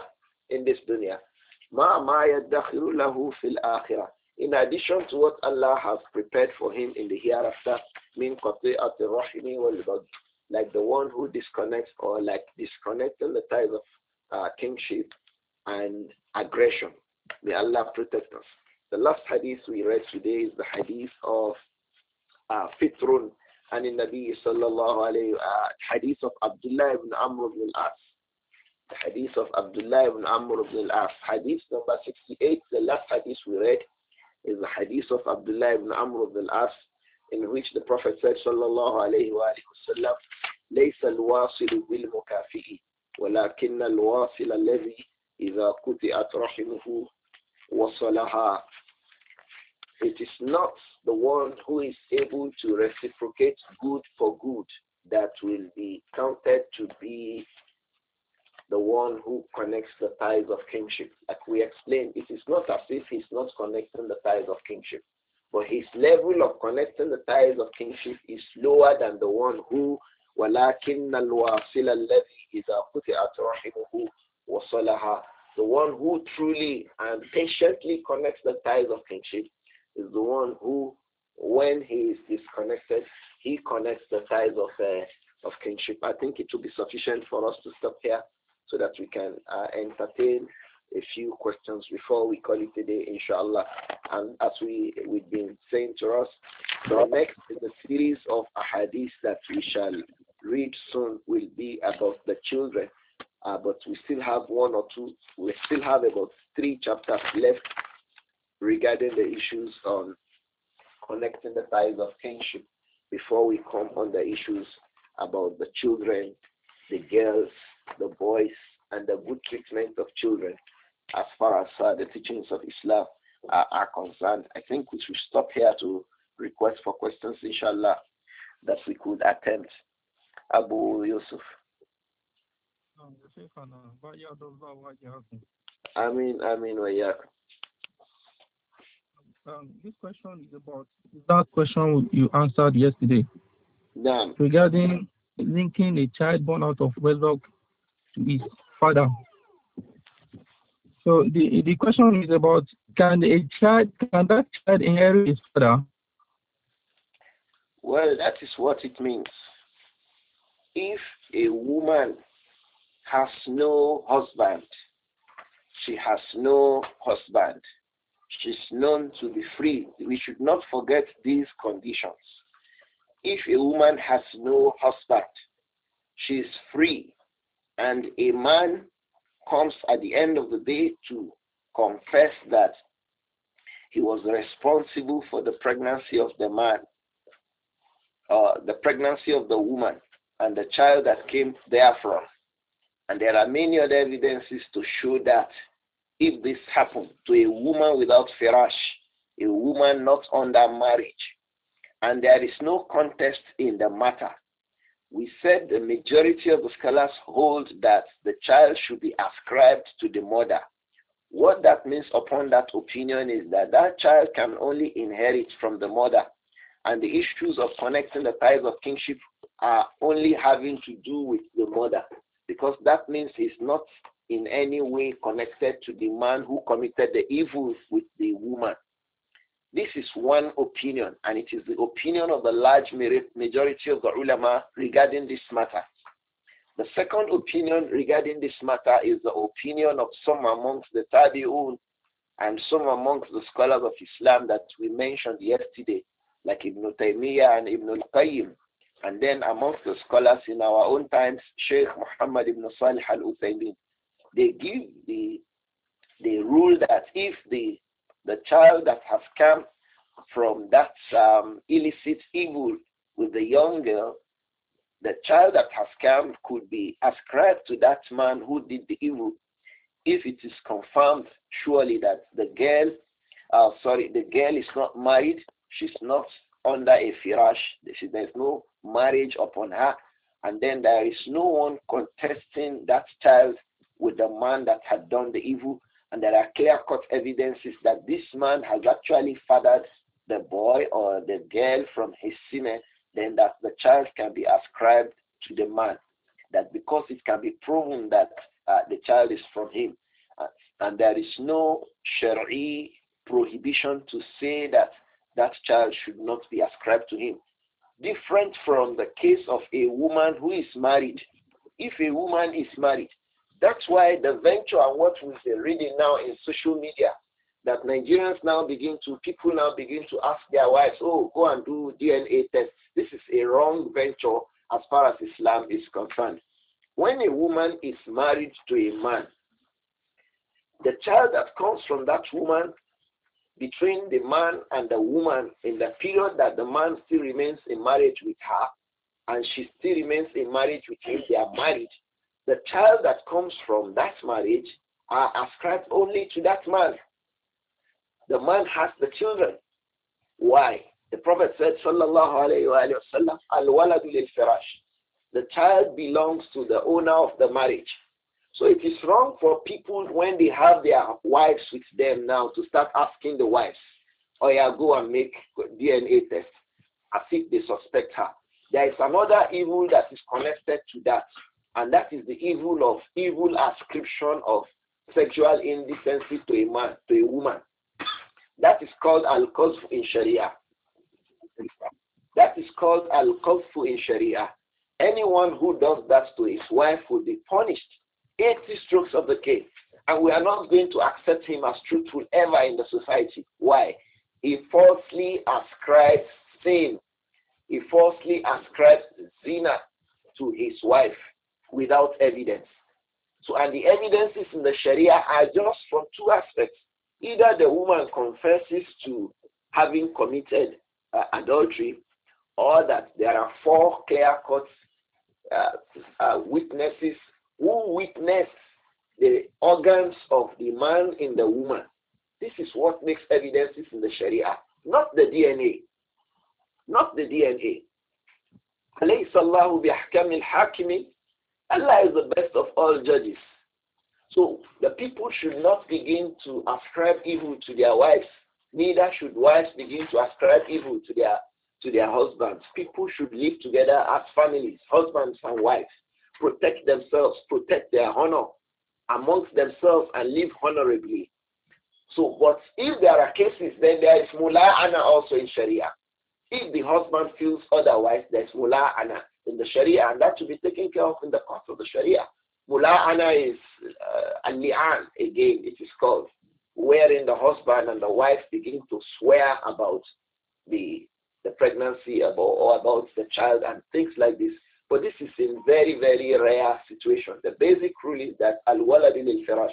مَا يَدَّخِرُ لَهُ فِي الْآخِرَةِ, in addition to what Allah has prepared for him in the hereafter, مِنْ قَطِيعَةِ الرَّحِمِ وَالْبَغْيِ, like the one who disconnects, or like disconnecting the ties of kingship and aggression. May Allah protect us. The last hadith we read today is the hadith of Fitrun عن النبي صلى الله عليه hadith of Abdullah ibn Amr ibn al-As. The hadith of Abdullah ibn Amr ibn al-As. Hadith number 68, the last hadith we read, is the hadith of Abdullah ibn Amr ibn al-As, in which the Prophet said, sallallahu alayhi wa sallam, ليس الواصل بالمكافئ ولكن الواصل الذي إذا قطعت رحمه وصلها. It is not the one who is able to reciprocate good for good that will be counted to be the one who connects the ties of kingship. Like we explained, it is not as if he's not connecting the ties of kingship, but his level of connecting the ties of kingship is lower than the one who وَلَكِنَّ الْوَاصِلَ الَّذِي إِذَا قُطِعَتْ رَحِمُهُ وَصَلَهَا. The one who truly and patiently connects the ties of kingship is the one who, when he is disconnected, he connects the ties of kingship. I think it will be sufficient for us to stop here so that we can entertain a few questions before we call it a day, inshallah. And as we've been saying to us, the next in the series of ahadith that we shall read soon will be about the children. But we still have we still have about 3 chapters left regarding the issues on connecting the ties of kinship before we come on the issues about the children, the girls, the boys, and the good treatment of children as far as the teachings of Islam are concerned. I think we should stop here to request for questions, inshallah, that we could attempt. Abu Yusuf. Amin wa iyyakum. This question is about that question you answered yesterday. Naam. Regarding linking a child born out of wedlock to his father. So the question is about, can that child inherit his father? Well, that is what it means. If a woman has no husband, she has no husband, she's known to be free. We should not forget these conditions. If a woman has no husband, she is free, and a man comes at the end of the day to confess that he was responsible for the pregnancy of the man, the pregnancy of the woman, and the child that came therefrom. And there are many other evidences to show that if this happened to a woman without firash, a woman not under marriage, and there is no contest in the matter, we said the majority of the scholars hold that the child should be ascribed to the mother. What that means upon that opinion is that that child can only inherit from the mother, and the issues of connecting the ties of kinship are only having to do with the mother, because that means he's not in any way connected to the man who committed the evil with the woman. This is one opinion, and it is the opinion of the large majority of the ulama regarding this matter. The second opinion regarding this matter is the opinion of some amongst the Tabi'un and some amongst the scholars of Islam that we mentioned yesterday, like Ibn Taymiyyah and Ibn al-Qayyim. And then amongst the scholars in our own times, Sheikh Muhammad ibn Salih al-Uthaymeen. They give the rule that if the child that has come from that illicit evil with the young girl, the child that has come could be ascribed to that man who did the evil if it is confirmed surely that the girl is not married, she's not under a firash, there's no marriage upon her, and then there is no one contesting that child with the man that had done the evil, and there are clear-cut evidences that this man has actually fathered the boy or the girl from his semen, then that the child can be ascribed to the man. That because it can be proven that the child is from him, and there is no Shari'i prohibition to say that that child should not be ascribed to him. Different from the case of a woman who is married. If a woman is married, that's why the venture and what we're reading now in social media, that people now begin to ask their wives, oh, go and do DNA test. This is a wrong venture as far as Islam is concerned. When a woman is married to a man, the child that comes from that woman, between the man and the woman, in the period that the man still remains in marriage with her and she still remains in marriage with him, they are married, the child that comes from that marriage are ascribed only to that man. The man has the children. Why? The Prophet said, sallallahu alayhi wa sallam, al-waladu lil-firash. The child belongs to the owner of the marriage. So it is wrong for people when they have their wives with them now to start asking the wives, oh yeah, go and make DNA test, as if they suspect her. There is another evil that is connected to that, and that is the evil ascription of sexual indecency to a man, to a woman. That is called al-qazf in Sharia. That is called al-qazf in Sharia. Anyone who does that to his wife will be punished. 80 strokes of the cane. And we are not going to accept him as truthful ever in the society. Why? He falsely ascribes sin. He falsely ascribes zina to his wife without evidence. So, and the evidences in the Sharia are just from two aspects. Either the woman confesses to having committed adultery, or that there are 4 clear-cut witnesses who witness the organs of the man in the woman. This is what makes evidences in the Sharia, not the DNA. Not the DNA. أَلَيْسَ اللَّهُ بِأَحْكَمِ الْحَاكِمِ. Allah is the best of all judges. So the people should not begin to ascribe evil to their wives. Neither should wives begin to ascribe evil to their husbands. People should live together as families, husbands and wives. Protect themselves, protect their honor amongst themselves and live honorably. So, but if there are cases, then there is mula'ana also in Sharia. If the husband feels otherwise, there's mula'ana in the Sharia, and that should be taken care of in the court of the Sharia. Mula'ana is al-li'an, again, it is called, wherein the husband and the wife begin to swear about the pregnancy or about the child and things like this. But this is in very, very rare situation. The basic rule is that al-walad lil-firash.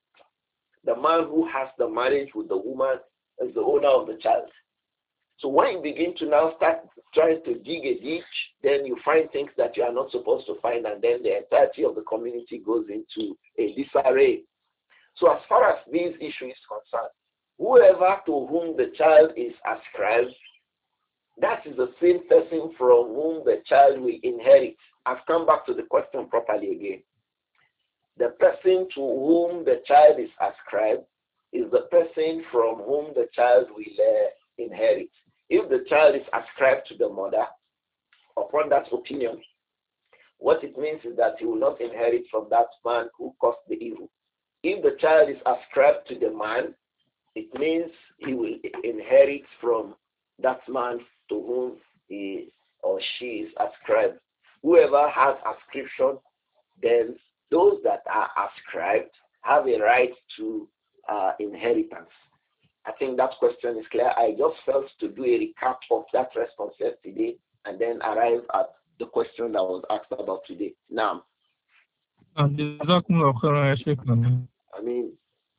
The man who has the marriage with the woman is the owner of the child. So when you begin to now start trying to dig a ditch, then you find things that you are not supposed to find, and then the entirety of the community goes into a disarray. So as far as this issue is concerned, whoever to whom the child is ascribed, that is the same person from whom the child will inherit. I've come back to the question properly again. The person to whom the child is ascribed is the person from whom the child will inherit. If the child is ascribed to the mother, upon that opinion, what it means is that he will not inherit from that man who caused the evil. If the child is ascribed to the man, it means he will inherit from that man to whom he or she is ascribed. Whoever has ascription, then those that are ascribed have a right to inheritance. I think that question is clear. I just felt to do a recap of that response yesterday and then arrive at the question that was asked about today. Now, I mean,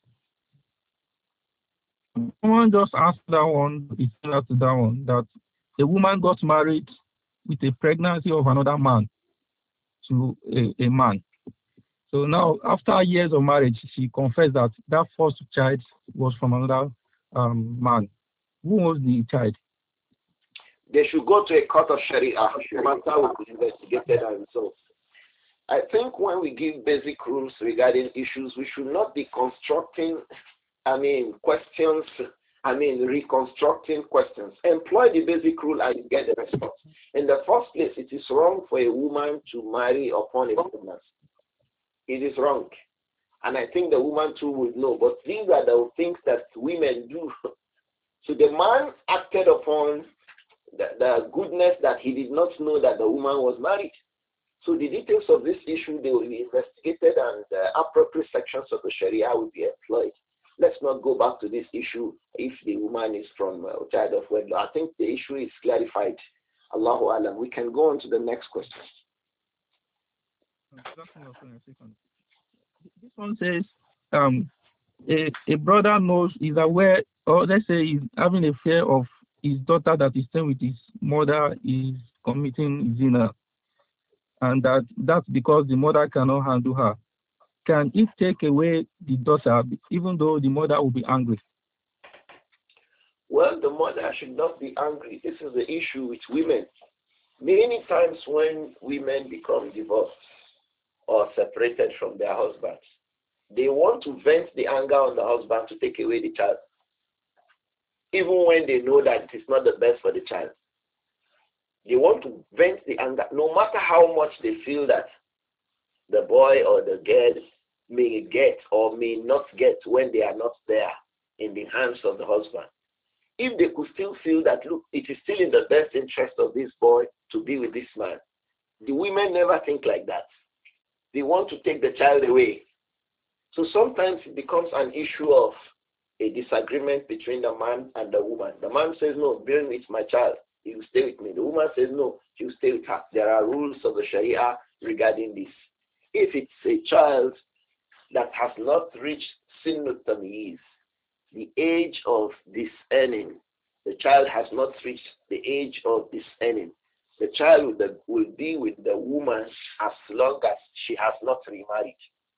someone just asked that one, it's similar to that one, that the woman got married with a pregnancy of another man to a man. So now, after years of marriage, she confessed that that first child was from another man. Who was the child? They should go to a court of Sharia. The matter will be investigated and so. I think when we give basic rules regarding issues, we should not be constructing, questions, reconstructing questions. Employ the basic rule and you get the response. In the first place, it is wrong for a woman to marry upon a pregnancy. It is wrong. And I think the woman too would know. But these are the things that women do. So the man acted upon the goodness that he did not know that the woman was married. So the details of this issue, they will be investigated and appropriate sections of the Sharia will be employed. let's not go back to this issue if the woman is from a child of wedlock. I think the issue is clarified. Allahu Alam. We can go on to the next question. This one says, a brother knows, is aware, or let's say he's having a fear of his daughter that is staying with his mother is committing zina, and that's because the mother cannot handle her. Can it take away the daughter, even though the mother will be angry? Well, the mother should not be angry. This is the issue with women. Many times when women become divorced or separated from their husbands, they want to vent the anger on the husband to take away the child, even when they know that it is not the best for the child. They want to vent the anger, no matter how much they feel that the boy or the girl may get or may not get when they are not there in the hands of the husband. If they could still feel that, look, it is still in the best interest of this boy to be with this man, the women never think like that. They want to take the child away. So sometimes it becomes an issue of a disagreement between the man and the woman. The man says, no, bring with my child. He will stay with me. The woman says, no, she will stay with her. There are rules of the Sharia regarding this. If it's a child that has not reached Sinnut Tamyiz, the age of discerning, the child has not reached the age of discerning, the child will be with the woman as long as she has not remarried.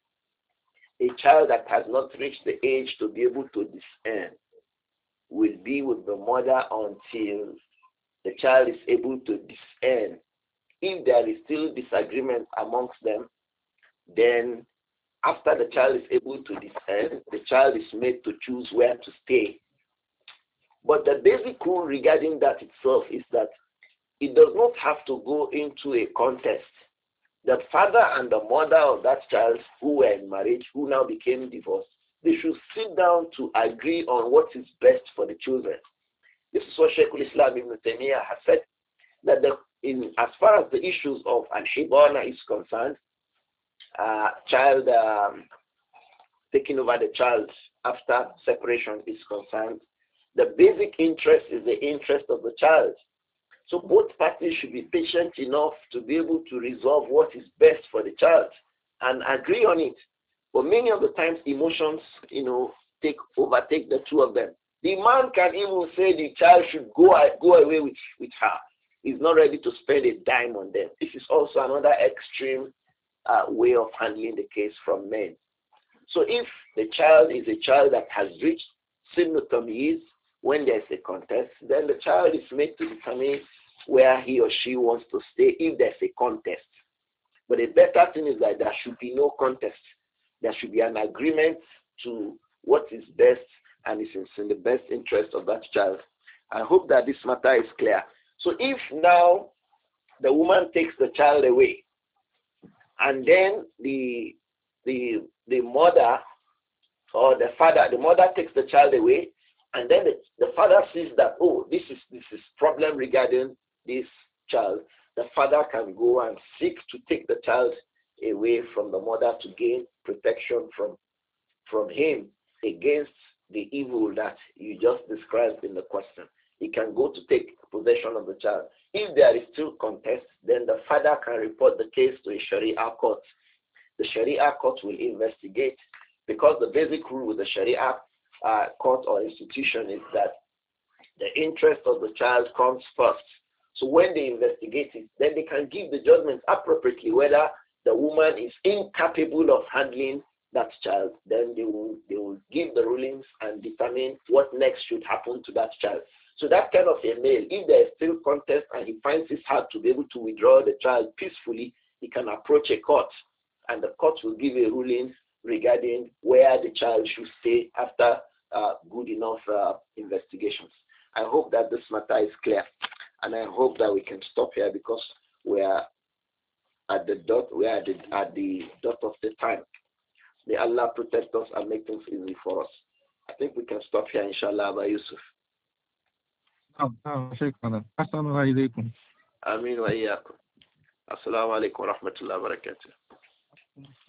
A child that has not reached the age to be able to discern will be with the mother until the child is able to discern. If there is still disagreement amongst them, then after the child is able to discern, the child is made to choose where to stay. But the basic rule regarding that itself is that it does not have to go into a contest. The father and the mother of that child who were in marriage, who now became divorced, they should sit down to agree on what is best for the children. This is what Shaykh al-Islam Ibn Taymiyyah has said, that as far as the issues of al-hibana is concerned, child taking over the child after separation is concerned, the basic interest is the interest of the child. So both parties should be patient enough to be able to resolve what is best for the child and agree on it. But many of the times emotions, overtake the two of them. The man can even say the child should go away with her. He's not ready to spend a dime on them. This is also another extreme way of handling the case from men. So if the child is a child that has reached Sinnut Tamyiz, when there's a contest, then the child is made to determine where he or she wants to stay if there's a contest. But the better thing is that there should be no contest. There should be an agreement to what is best and is in the best interest of that child. I hope that this matter is clear. So if now the woman takes the child away, and then the mother or the mother takes the child away, and then the father sees that, oh, this is problem regarding this child, the father can go and seek to take the child away from the mother to gain protection from him against the evil that you just described in the question. He can go to take possession of the child. If there is still contest, then the father can report the case to a Sharia court. The Sharia court will investigate, because the basic rule with the Sharia court or institution is that the interest of the child comes first. So when they investigate it, then they can give the judgment appropriately. Whether the woman is incapable of handling that child, then they will give the rulings and determine what next should happen to that child. So that kind of a male, if there is still contest and he finds it hard to be able to withdraw the child peacefully, he can approach a court, and the court will give a ruling regarding where the child should stay after good enough investigations. I hope that this matter is clear, and I hope that we can stop here because we are at the dot. We are at the dot of the time. May Allah protect us and make things easy for us. I think we can stop here, inshallah, by Yusuf. Assalamu alaikum. Ameen wa iyyakum. Assalamu alaikum wa rahmatullahi wa barakatuh.